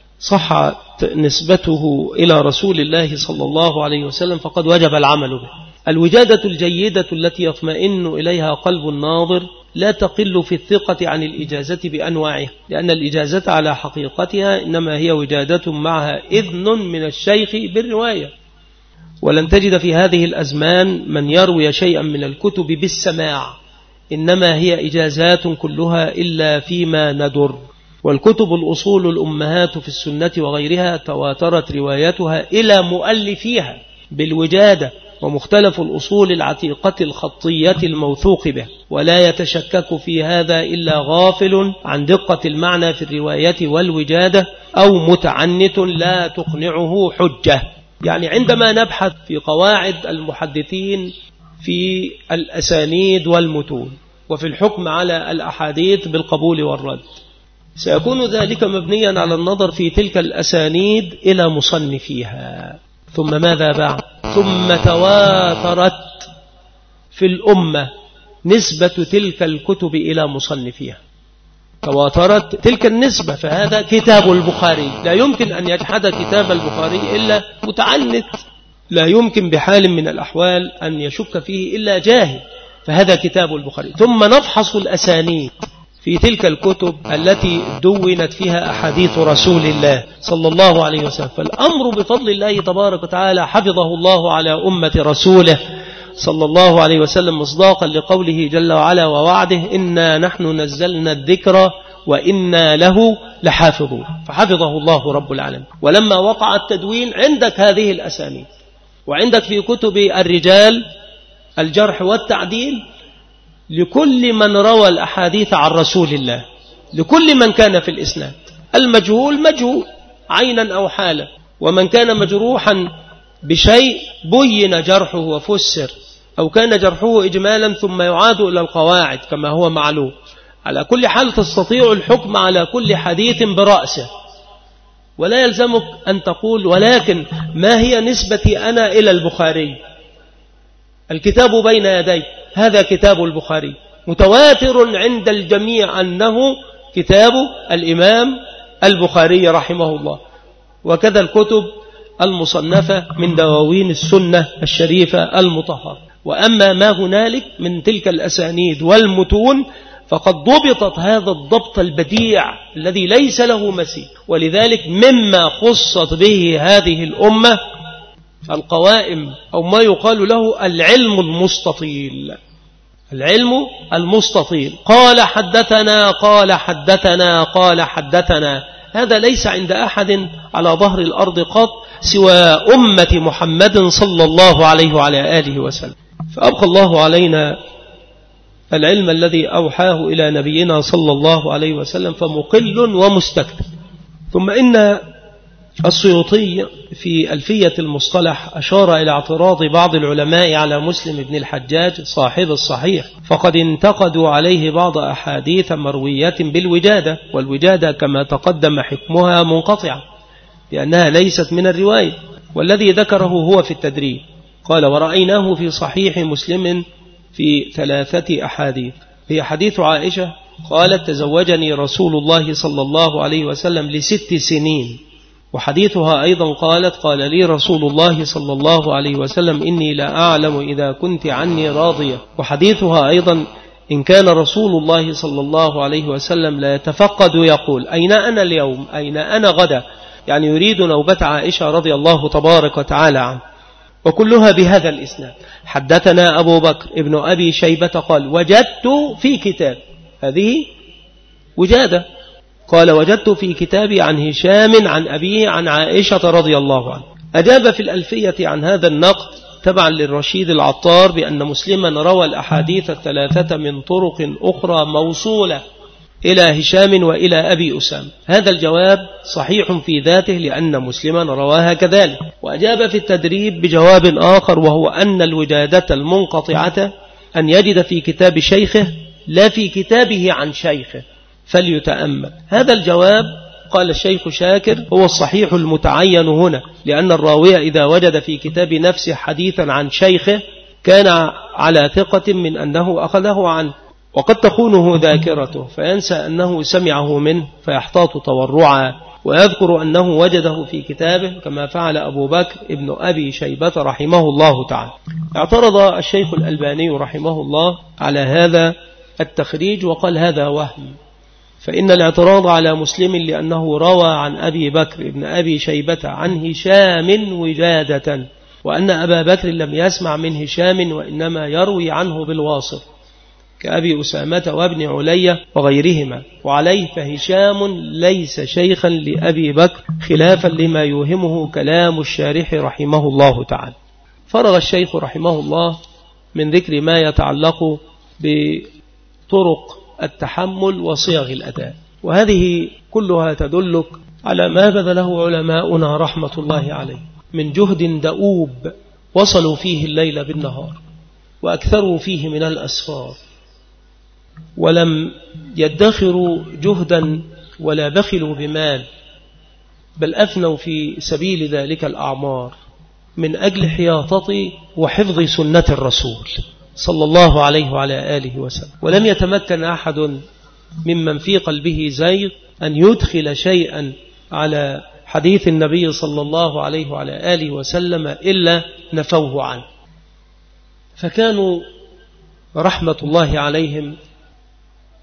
B: صحت نسبته إلى رسول الله صلى الله عليه وسلم فقد وجب العمل به. الوجادة الجيدة التي يطمئن إليها قلب الناظر لا تقل في الثقة عن الإجازة بأنواعها، لأن الإجازة على حقيقتها إنما هي وجادة معها إذن من الشيخ بالرواية. ولن تجد في هذه الأزمان من يروي شيئا من الكتب بالسماع، إنما هي إجازات كلها إلا فيما ندر. والكتب الأصول الأمهات في السنة وغيرها تواترت روايتها إلى مؤلفيها بالوجادة، ومختلف الأصول العتيقة الخطية الموثوق به، ولا يتشكك في هذا إلا غافل عن دقة المعنى في الرواية والوجادة، أو متعنت لا تقنعه حجة. يعني عندما نبحث في قواعد المحدثين في الأسانيد والمتون وفي الحكم على الأحاديث بالقبول والرد، سيكون ذلك مبنيا على النظر في تلك الأسانيد إلى مصنفيها. ثم ماذا بعد؟ ثم تواترت في الأمة نسبة تلك الكتب إلى مصنفيها، تواترت تلك النسبة. فهذا كتاب البخاري، لا يمكن أن يجحد كتاب البخاري إلا متعنت، لا يمكن بحال من الأحوال أن يشك فيه إلا جاهل، فهذا كتاب البخاري. ثم نفحص الأسانيد في تلك الكتب التي دونت فيها أحاديث رسول الله صلى الله عليه وسلم. فالأمر بفضل الله تبارك وتعالى حفظه الله على أمة رسوله صلى الله عليه وسلم، مصداقا لقوله جل وعلا ووعده إنا نحن نزلنا الذكر وإنا له لحافظون. فحفظه الله رب العالمين. ولما وقع التدوين عندك هذه الأسانيد، وعندك في كتب الرجال الجرح والتعديل لكل من روى الأحاديث عن رسول الله، لكل من كان في الإسناد. المجهول مجهول عينا أو حالا، ومن كان مجروحا بشيء بين جرحه وفسر، أو كان جرحه إجمالا ثم يعاد إلى القواعد كما هو معلوم. على كل حال تستطيع الحكم على كل حديث برأسه، ولا يلزمك أن تقول ولكن ما هي نسبتي أنا إلى البخاري؟ الكتاب بين يدي، هذا كتاب البخاري متواتر عند الجميع أنه كتاب الإمام البخاري رحمه الله، وكذا الكتب المصنفة من دواوين السنة الشريفة المطهرة. وأما ما هنالك من تلك الأسانيد والمتون فقد ضبطت هذا الضبط البديع الذي ليس له مثيل. ولذلك مما خصت به هذه الأمة القوائم أو ما يقال له العلم المستطيل. العلم المستطيل، قال حدثنا قال حدثنا قال حدثنا، هذا ليس عند أحد على ظهر الأرض قط سوى أمة محمد صلى الله عليه وعلى آله وسلم. فأبقى الله علينا العلم الذي أوحاه إلى نبينا صلى الله عليه وسلم فمقل ومستكتب. ثم إن السيوطي في ألفية المصطلح أشار إلى اعتراض بعض العلماء على مسلم بن الحجاج صاحب الصحيح، فقد انتقدوا عليه بعض أحاديث مروية بالوجادة، والوجادة كما تقدم حكمها منقطعة لأنها ليست من الرواية، والذي ذكره هو في التدريب. قال ورأيناه في صحيح مسلم في 3 أحاديث. هي حديث عائشة قالت تزوجني رسول الله صلى الله عليه وسلم ل6 سنين، وحديثها أيضا قالت قال لي رسول الله صلى الله عليه وسلم إني لا أعلم إذا كنت عني راضية، وحديثها أيضا إن كان رسول الله صلى الله عليه وسلم لا يتفقد يقول أين أنا اليوم أين أنا غدا، يعني يريد نوبة عائشة رضي الله تبارك وتعالى عنه. وكلها بهذا الإسناد. حدثنا أبو بكر ابن أبي شيبة قال وجدت في كتاب، هذه وجادة، قال وجدت في كتابي عن هشام عن أبيه عن عائشة رضي الله عنه. أجاب في الألفية عن هذا النقد تبعا للرشيد العطار بأن مسلما روى الأحاديث 3 من طرق أخرى موصولة إلى هشام وإلى أبي أسامة. هذا الجواب صحيح في ذاته لأن مسلما رواها كذلك. وأجاب في التدريب بجواب آخر وهو أن الوجادة المنقطعة أن يجد في كتاب شيخه لا في كتابه عن شيخه، فليتأمل. هذا الجواب قال الشيخ شاكر هو الصحيح المتعين هنا، لأن الراوي إذا وجد في كتاب نفسه حديثا عن شيخه كان على ثقة من أنه أخذه عنه، وقد تخونه ذاكرته فينسى أنه سمعه منه فيحتاط تورعا ويذكر أنه وجده في كتابه كما فعل أبو بكر ابن أبي شيبة رحمه الله تعالى. اعترض الشيخ الألباني رحمه الله على هذا التخريج وقال هذا وهم، فإن الاعتراض على مسلم لأنه روى عن أبي بكر ابن أبي شيبة عن هشام وجادة، وأن أبا بكر لم يسمع من هشام وإنما يروي عنه بالواسط كأبي أسامة وابن علي وغيرهما، وعليه فهشام ليس شيخا لأبي بكر خلافا لما يوهمه كلام الشارح رحمه الله تعالى. فرغ الشيخ رحمه الله من ذكر ما يتعلق بطرق التحمل وصيغ الأداء، وهذه كلها تدلك على ما بذله علماؤنا رحمة الله عليه من جهد دؤوب وصلوا فيه الليل بالنهار وأكثروا فيه من الأسفار، ولم يدخروا جهدا ولا بخلوا بمال، بل أفنوا في سبيل ذلك الأعمار من أجل حياطة وحفظ سنة الرسول صلى الله عليه وعلى آله وسلم. ولم يتمكن أحد ممن في قلبه زيغ أن يدخل شيئا على حديث النبي صلى الله عليه وعلى آله وسلم إلا نفوه عنه. فكانوا رحمة الله عليهم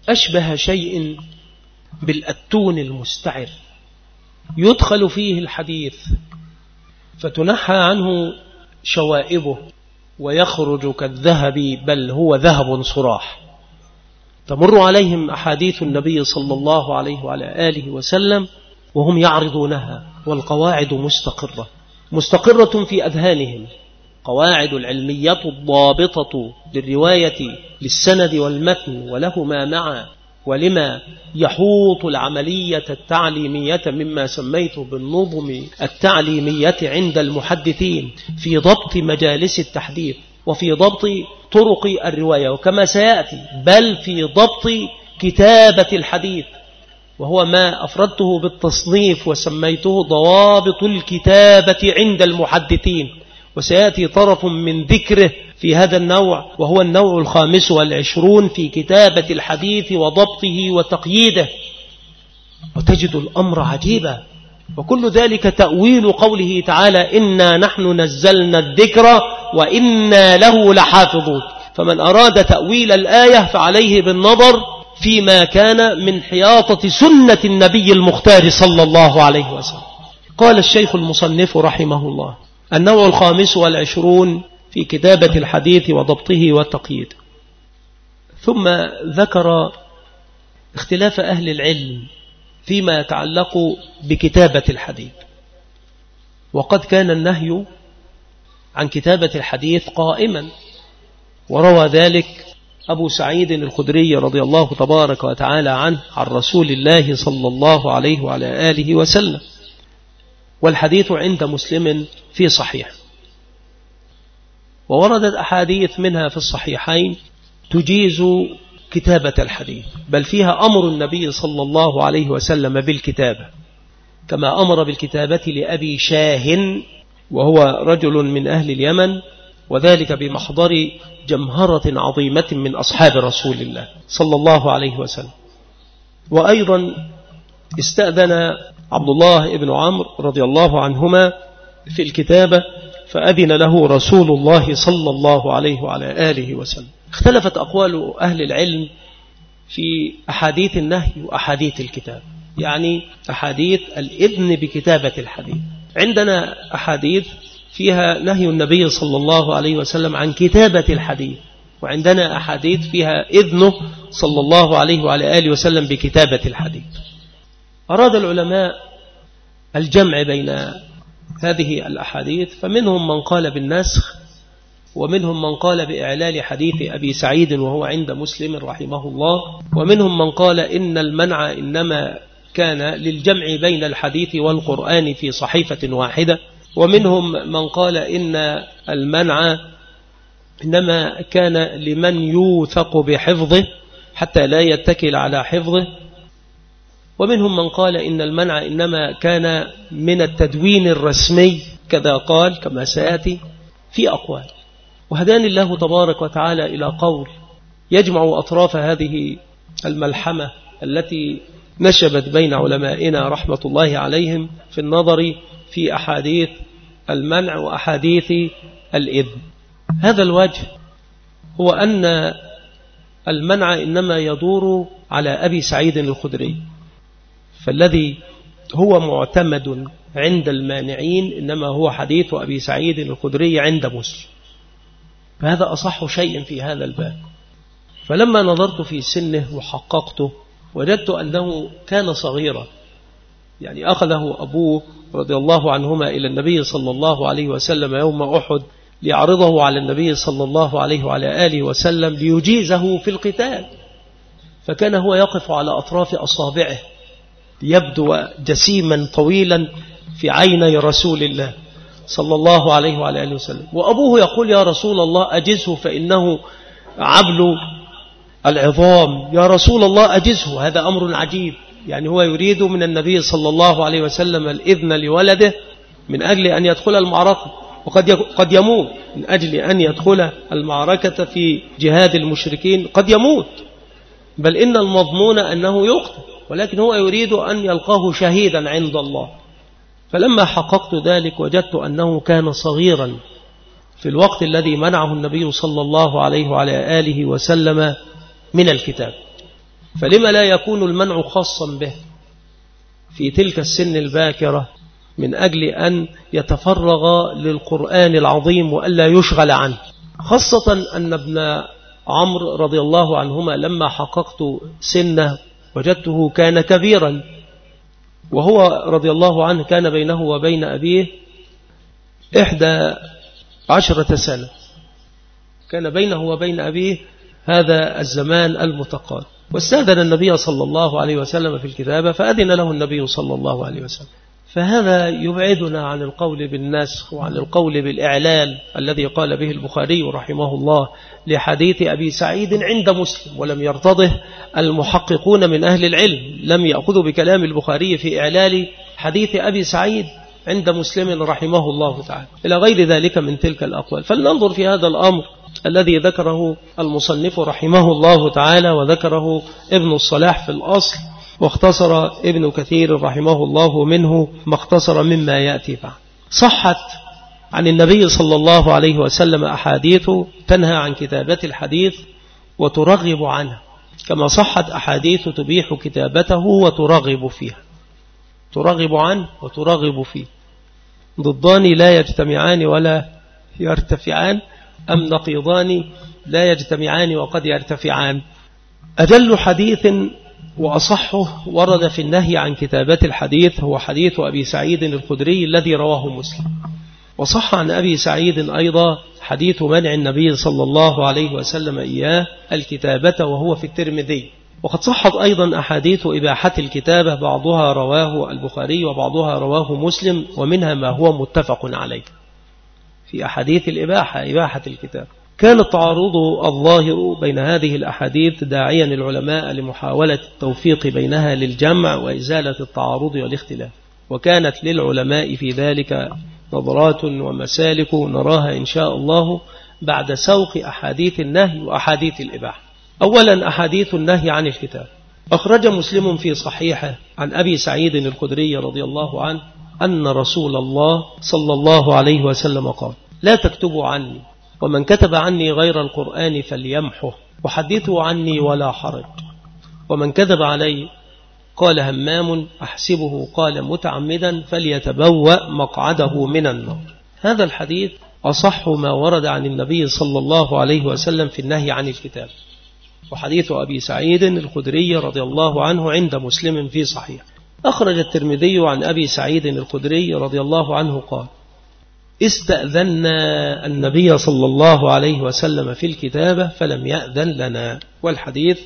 B: أشبه شيء بالأتون المستعر يدخل فيه الحديث فتنحى عنه شوائبه ويخرج كالذهب، بل هو ذهب صراح. تمر عليهم أحاديث النبي صلى الله عليه وعلى آله وسلم وهم يعرضونها، والقواعد مستقرة في أذهانهم، قواعد العلمية الضابطة للرواية للسند والمتن ولهما معا، ولما يحوط العملية التعليمية مما سميته بالنظم التعليمية عند المحدثين في ضبط مجالس التحديث وفي ضبط طرق الرواية، وكما سيأتي بل في ضبط كتابة الحديث، وهو ما أفردته بالتصنيف وسميته ضوابط الكتابة عند المحدثين، وسيأتي طرف من ذكره في هذا النوع، وهو النوع 25 في كتابة الحديث وضبطه وتقييده. وتجد الأمر عجيبا، وكل ذلك تأويل قوله تعالى: إنا نحن نزلنا الذكر وإنا له لحافظون. فمن أراد تأويل الآية فعليه بالنظر فيما كان من حياطة سنة النبي المختار صلى الله عليه وسلم. قال الشيخ المصنف رحمه الله: النوع 25 في كتابة الحديث وضبطه والتقييد. ثم ذكر اختلاف أهل العلم فيما يتعلق بكتابة الحديث، وقد كان النهي عن كتابة الحديث قائما، وروى ذلك أبو سعيد الخدري رضي الله تبارك وتعالى عنه عن رسول الله صلى الله عليه وعلى آله وسلم، والحديث عند مسلم في صحيح. ووردت أحاديث منها في الصحيحين تجيز كتابة الحديث، بل فيها أمر النبي صلى الله عليه وسلم بالكتابة، كما أمر بالكتابة لأبي شاه وهو رجل من أهل اليمن، وذلك بمحضر جمهرة عظيمة من أصحاب رسول الله صلى الله عليه وسلم. وأيضا استأذن عبد الله بن عمرو رضي الله عنهما في الكتابة فأذن له رسول الله صلى الله عليه وعلى آله وسلم. اختلفت أقوال أهل العلم في أحاديث النهي وأحاديث الكتاب، يعني أحاديث الإذن بكتابة الحديث. عندنا أحاديث فيها نهي النبي صلى الله عليه وسلم عن كتابة الحديث، وعندنا أحاديث فيها إذنه صلى الله عليه وعلى آله وسلم بكتابة الحديث. أراد العلماء الجمع بين هذه الأحاديث، فمنهم من قال بالنسخ، ومنهم من قال بإعلال حديث أبي سعيد وهو عند مسلم رحمه الله، ومنهم من قال إن المنع إنما كان للجمع بين الحديث والقرآن في صحيفة واحدة، ومنهم من قال إن المنع إنما كان لمن يوثق بحفظه حتى لا يتكل على حفظه، ومنهم من قال إن المنع إنما كان من التدوين الرسمي، كذا قال كما سيأتي في أقوال. وهداني الله تبارك وتعالى إلى قول يجمع أطراف هذه الملحمة التي نشبت بين علمائنا رحمة الله عليهم في النظر في أحاديث المنع وأحاديث الإذن. هذا الوجه هو أن المنع إنما يدور على أبي سعيد الخدري، فالذي هو معتمد عند المانعين إنما هو حديث أبي سعيد الخدري عند مسلم، فهذا أصح شيء في هذا الباب. فلما نظرت في سنه وحققته وجدت أنه كان صغيرا، يعني أخذه أبوه رضي الله عنهما إلى النبي صلى الله عليه وسلم يوم أحد ليعرضه على النبي صلى الله عليه وعلى آله وسلم ليجيزه في القتال، فكان هو يقف على أطراف أصابعه ليبدو جسيما طويلا في عيني رسول الله صلى الله عليه وعلى آله وسلم، وأبوه يقول: يا رسول الله أجزه فإنه عبل العظام، يا رسول الله أجزه. هذا أمر عجيب، يعني هو يريد من النبي صلى الله عليه وسلم الإذن لولده من أجل أن يدخل المعركة، وقد يموت من أجل أن يدخل المعركة في جهاد المشركين، قد يموت، بل إن المضمون أنه يقتل، ولكن هو يريد أن يلقاه شهيدا عند الله. فلما حققت ذلك وجدت أنه كان صغيرا في الوقت الذي منعه النبي صلى الله عليه وعلى آله وسلم من الكتاب. فلما لا يكون المنع خاصا به في تلك السن الباكرة من أجل أن يتفرغ للقرآن العظيم وألا يشغل عنه، خاصة أن ابن عمرو رضي الله عنهما لما حققت سنه وجدته كان كبيرا، وهو رضي الله عنه كان بينه وبين أبيه 11 سنة، كان بينه وبين أبيه هذا الزمان المتقارب. واستأذن النبي صلى الله عليه وسلم في الكتابة فأذن له النبي صلى الله عليه وسلم. فهذا يبعدنا عن القول بالنسخ وعن القول بالإعلال الذي قال به البخاري رحمه الله لحديث أبي سعيد عند مسلم، ولم يرتضه المحققون من أهل العلم، لم يأخذوا بكلام البخاري في إعلال حديث أبي سعيد عند مسلم رحمه الله تعالى إلى غير ذلك من تلك الأقوال. فلننظر في هذا الأمر الذي ذكره المصنف رحمه الله تعالى وذكره ابن الصلاح في الأصل، واختصر ابن كثير رحمه الله منه ما اختصر مما يأتي بعد. صحت عن النبي صلى الله عليه وسلم أحاديث تنهى عن كتابة الحديث وترغب عنه، كما صحت أحاديث تبيح كتابته وترغب فيها. ترغب عنه وترغب فيه ضدان لا يجتمعان ولا يرتفعان، أم نقيضان لا يجتمعان وقد يرتفعان. أجل حديث وأصحه ورد في النهي عن كتابة الحديث هو حديث أبي سعيد الخدري الذي رواه مسلم. وصح عن أبي سعيد أيضا حديث منع النبي صلى الله عليه وسلم إياه الكتابة وهو في الترمذي. وقد صحت أيضا أحاديث إباحة الكتابة، بعضها رواه البخاري وبعضها رواه مسلم، ومنها ما هو متفق عليه في أحاديث الإباحة، إباحة الكتاب. كان التعارض الظاهر بين هذه الأحاديث داعيا العلماء لمحاولة التوفيق بينها للجمع وإزالة التعارض والاختلاف، وكانت للعلماء في ذلك نظرات ومسالك نراها إن شاء الله بعد سوق أحاديث النهي وأحاديث الإباحة. أولا أحاديث النهي عن الكتاب. أخرج مسلم في صحيحه عن أبي سعيد الخدري رضي الله عنه أن رسول الله صلى الله عليه وسلم قال: لا تكتبوا عني، ومن كتب عني غير القرآن فليمحه، وحدثوا عني ولا حرج. ومن كذب علي قال همام أحسبه قال متعمدا فليتبوأ مقعده من النار. هذا الحديث أصح ما ورد عن النبي صلى الله عليه وسلم في النهي عن الكتاب. وحديث أبي سعيد الخدري رضي الله عنه عند مسلم في صحيح. أخرج الترمذي عن أبي سعيد الخدري رضي الله عنه قال: استأذنا النبي صلى الله عليه وسلم في الكتابة فلم يأذن لنا. والحديث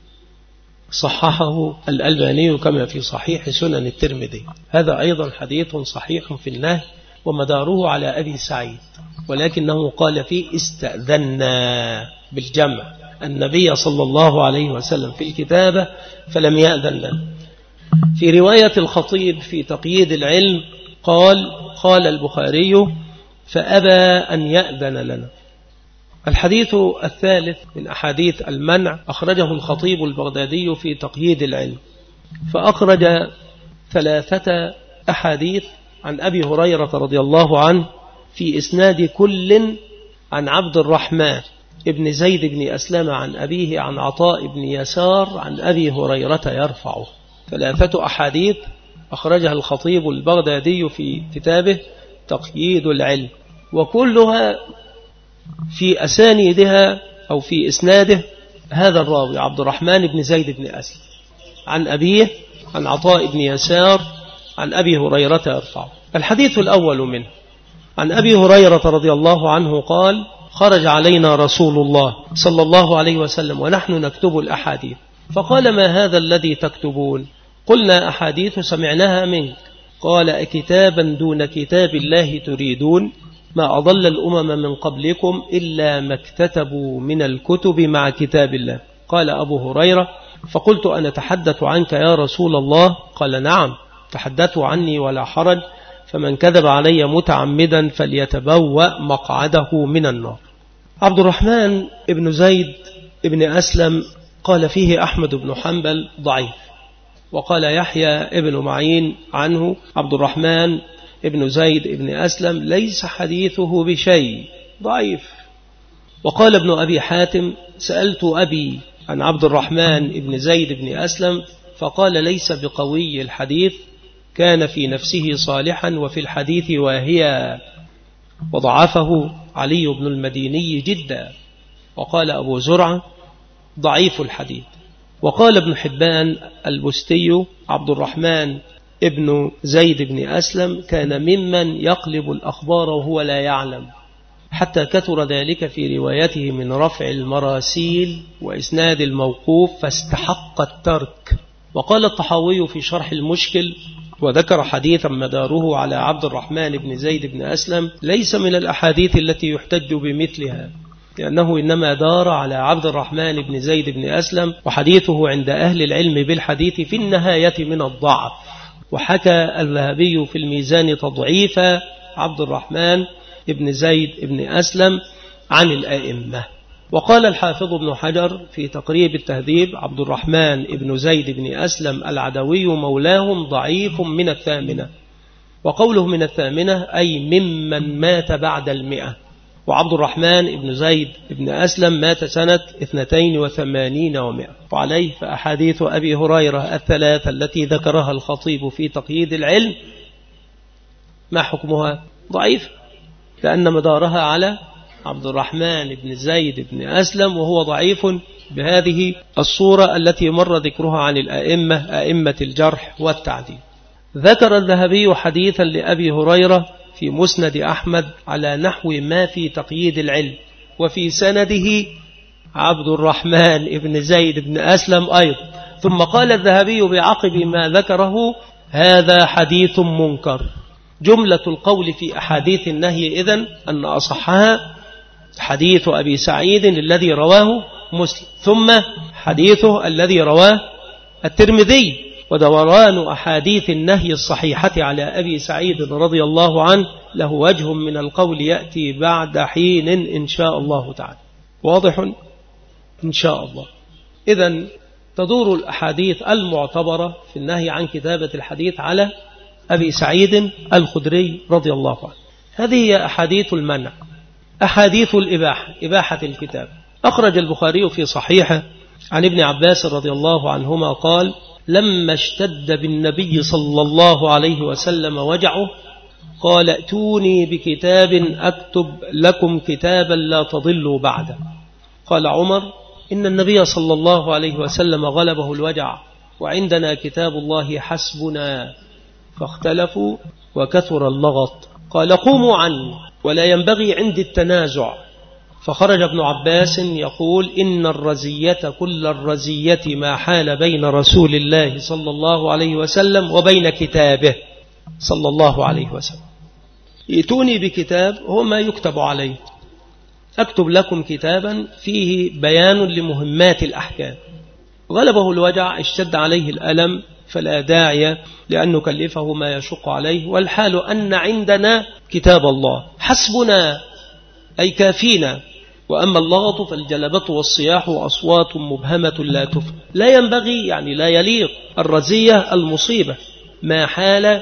B: صححه الألباني كما في صحيح سنن الترمذي. هذا أيضا حديث صحيح في النهي ومداره على أبي سعيد، ولكنه قال فيه استأذنا بالجمع النبي صلى الله عليه وسلم في الكتابة فلم يأذن لنا. في رواية الخطيب في تقييد العلم قال البخاري: فأبى أن يأذن لنا. الحديث الثالث من أحاديث المنع أخرجه الخطيب البغدادي في تقييد العلم، فأخرج 3 أحاديث عن أبي هريرة رضي الله عنه في إسناد كل عن عبد الرحمن ابن زيد بن أسلم عن أبيه عن عطاء بن يسار عن أبي هريرة يرفعه. 3 أحاديث أخرجها الخطيب البغدادي في كتابه تقييد العلم، وكلها في أسانيدها أو في إسناده هذا الراوي عبد الرحمن بن زيد بن أسلم عن أبيه عن عطاء بن يسار عن أبي هريرة يرفعه. الحديث الأول منه عن أبي هريرة رضي الله عنه قال: خرج علينا رسول الله صلى الله عليه وسلم ونحن نكتب الأحاديث، فقال: ما هذا الذي تكتبون؟ قلنا: أحاديث سمعناها منك. قال: أكتابا دون كتاب الله تريدون؟ ما أضل الأمم من قبلكم إلا ما اكتتبوا من الكتب مع كتاب الله. قال أبو هريرة: فقلت: أنا أتحدث عنك يا رسول الله؟ قال: نعم، تحدثوا عني ولا حرج، فمن كذب علي متعمدا فليتبوأ مقعده من النار. عبد الرحمن ابن زيد ابن أسلم قال فيه أحمد بن حنبل ضعيف، وقال يحيى ابن معين عنه: عبد الرحمن ابن زيد ابن أسلم ليس حديثه بشيء، ضعيف. وقال ابن أبي حاتم: سألت أبي عن عبد الرحمن بن زيد بن أسلم فقال ليس بقوي الحديث، كان في نفسه صالحا وفي الحديث واهيا، وضعفه علي بن المديني جدا. وقال أبو زرعة ضعيف الحديث. وقال ابن حبان البستي عبد الرحمن ابن زيد بن أسلم كان ممن يقلب الأخبار وهو لا يعلم، حتى كثر ذلك في روايته من رفع المراسيل وإسناد الموقوف فاستحق الترك. وقال الطحاوي في شرح المشكل وذكر حديثا مداره على عبد الرحمن بن زيد بن أسلم ليس من الأحاديث التي يحتج بمثلها، لأنه إنما دار على عبد الرحمن بن زيد بن أسلم، وحديثه عند أهل العلم بالحديث في النهاية من الضعف. وحكى الذهبي في الميزان تضعيف عبد الرحمن بن زيد بن أسلم عن الآئمة. وقال الحافظ ابن حجر في تقريب التهذيب عبد الرحمن بن زيد بن أسلم العدوي مولاهم ضعيف من الثامنة، وقوله من الثامنة أي ممن مات بعد 100. وعبد الرحمن بن زيد بن أسلم مات سنة 82 و100. وعليه فأحاديث أبي هريرة الثلاثة التي ذكرها الخطيب في تقييد العلم ما حكمها؟ ضعيف، لأن مدارها على عبد الرحمن بن زيد بن أسلم، وهو ضعيف بهذه الصورة التي مر ذكرها عن الأئمة أئمة الجرح والتعديل. ذكر الذهبي حديثا لأبي هريرة في مسند أحمد على نحو ما في تقييد العلم، وفي سنده عبد الرحمن بن زيد بن أسلم أيضا. ثم قال الذهبي بعقب ما ذكره هذا حديث منكر. جملة القول في أحاديث النهي إذن أن أصحها حديث أبي سعيد الذي رواه مسلم، ثم حديثه الذي رواه الترمذي. ودوران أحاديث النهي الصحيحة على أبي سعيد رضي الله عنه له وجه من القول يأتي بعد حين إن شاء الله تعالى. واضح إن شاء الله. إذن تدور الأحاديث المعتبرة في النهي عن كتابة الحديث على أبي سعيد الخدري رضي الله عنه. هذه هي أحاديث المنع. أحاديث الإباحة، إباحة الكتاب. أخرج البخاري في صحيحه عن ابن عباس رضي الله عنهما قال لما اشتد بالنبي صلى الله عليه وسلم وجعه قال ائتوني بكتاب أكتب لكم كتابا لا تضلوا بعده. قال عمر إن النبي صلى الله عليه وسلم غلبه الوجع وعندنا كتاب الله حسبنا، فاختلفوا وكثر اللغط. قال قوموا عني ولا ينبغي عندي التنازع. فخرج ابن عباس يقول إن الرزية كل الرزية ما حال بين رسول الله صلى الله عليه وسلم وبين كتابه صلى الله عليه وسلم. ائتوني بكتاب هو ما يكتب عليه، أكتب لكم كتابا فيه بيان لمهمات الأحكام. غلبه الوجع، اشتد عليه الألم، فلا داعي لأن نكلفه ما يشق عليه، والحال أن عندنا كتاب الله حسبنا أي كافينا. وأما اللغط فالجلبة والصياح وأصوات مبهمة لا تفهم. لا ينبغي يعني لا يليق. الرزية المصيبة ما حال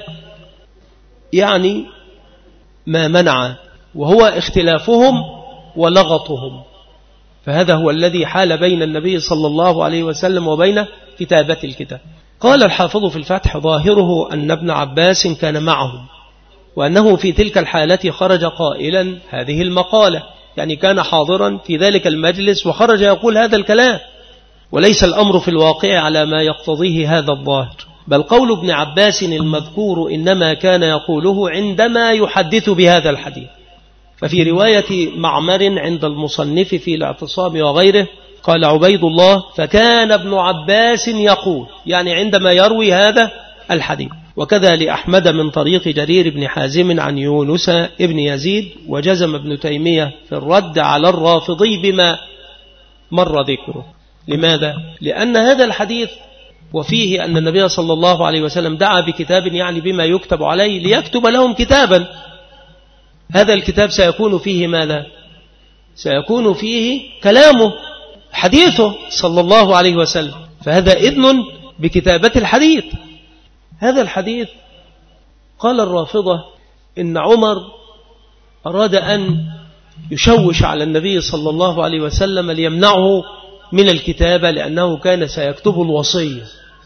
B: يعني ما منع، وهو اختلافهم ولغطهم، فهذا هو الذي حال بين النبي صلى الله عليه وسلم وبين كتابة الكتاب. قال الحافظ في الفتح ظاهره أن ابن عباس كان معهم، وأنه في تلك الحالة خرج قائلا هذه المقالة، يعني كان حاضرا في ذلك المجلس وخرج يقول هذا الكلام. وليس الأمر في الواقع على ما يقتضيه هذا الظاهر، بل قول ابن عباس المذكور إنما كان يقوله عندما يحدث بهذا الحديث. ففي رواية معمر عند المصنف في الاعتصام وغيره قال عبيد الله فكان ابن عباس يقول، يعني عندما يروي هذا الحديث. وكذا لأحمد من طريق جرير بن حازم عن يونس ابن يزيد. وجزم ابن تيمية في الرد على الرافضي بما مر ذكره. لماذا؟ لأن هذا الحديث وفيه أن النبي صلى الله عليه وسلم دعا بكتاب يعني بما يكتب عليه ليكتب لهم كتابا. هذا الكتاب سيكون فيه ماذا؟ سيكون فيه كلامه حديثه صلى الله عليه وسلم، فهذا إذن بكتابة الحديث. هذا الحديث قال الرافضة إن عمر أراد أن يشوش على النبي صلى الله عليه وسلم ليمنعه من الكتابة لأنه كان سيكتب الوصية.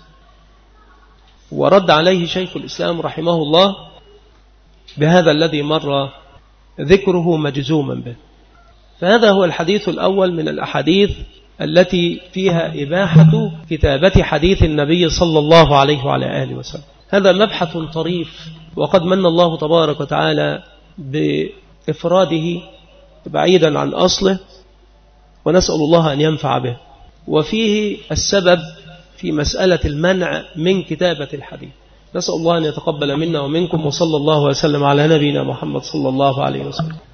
B: ورد عليه شيخ الإسلام رحمه الله بهذا الذي مر ذكره مجزوما به. فهذا هو الحديث الأول من الأحاديث التي فيها إباحة كتابة حديث النبي صلى الله عليه وعلى آله وسلم. هذا مبحث طريف، وقد من الله تبارك وتعالى بإفراده بعيدا عن أصله، ونسأل الله أن ينفع به. وفيه السبب في مسألة المنع من كتابة الحديث. نسأل الله أن يتقبل منا ومنكم، وصلى الله وسلم على نبينا محمد صلى الله عليه وسلم.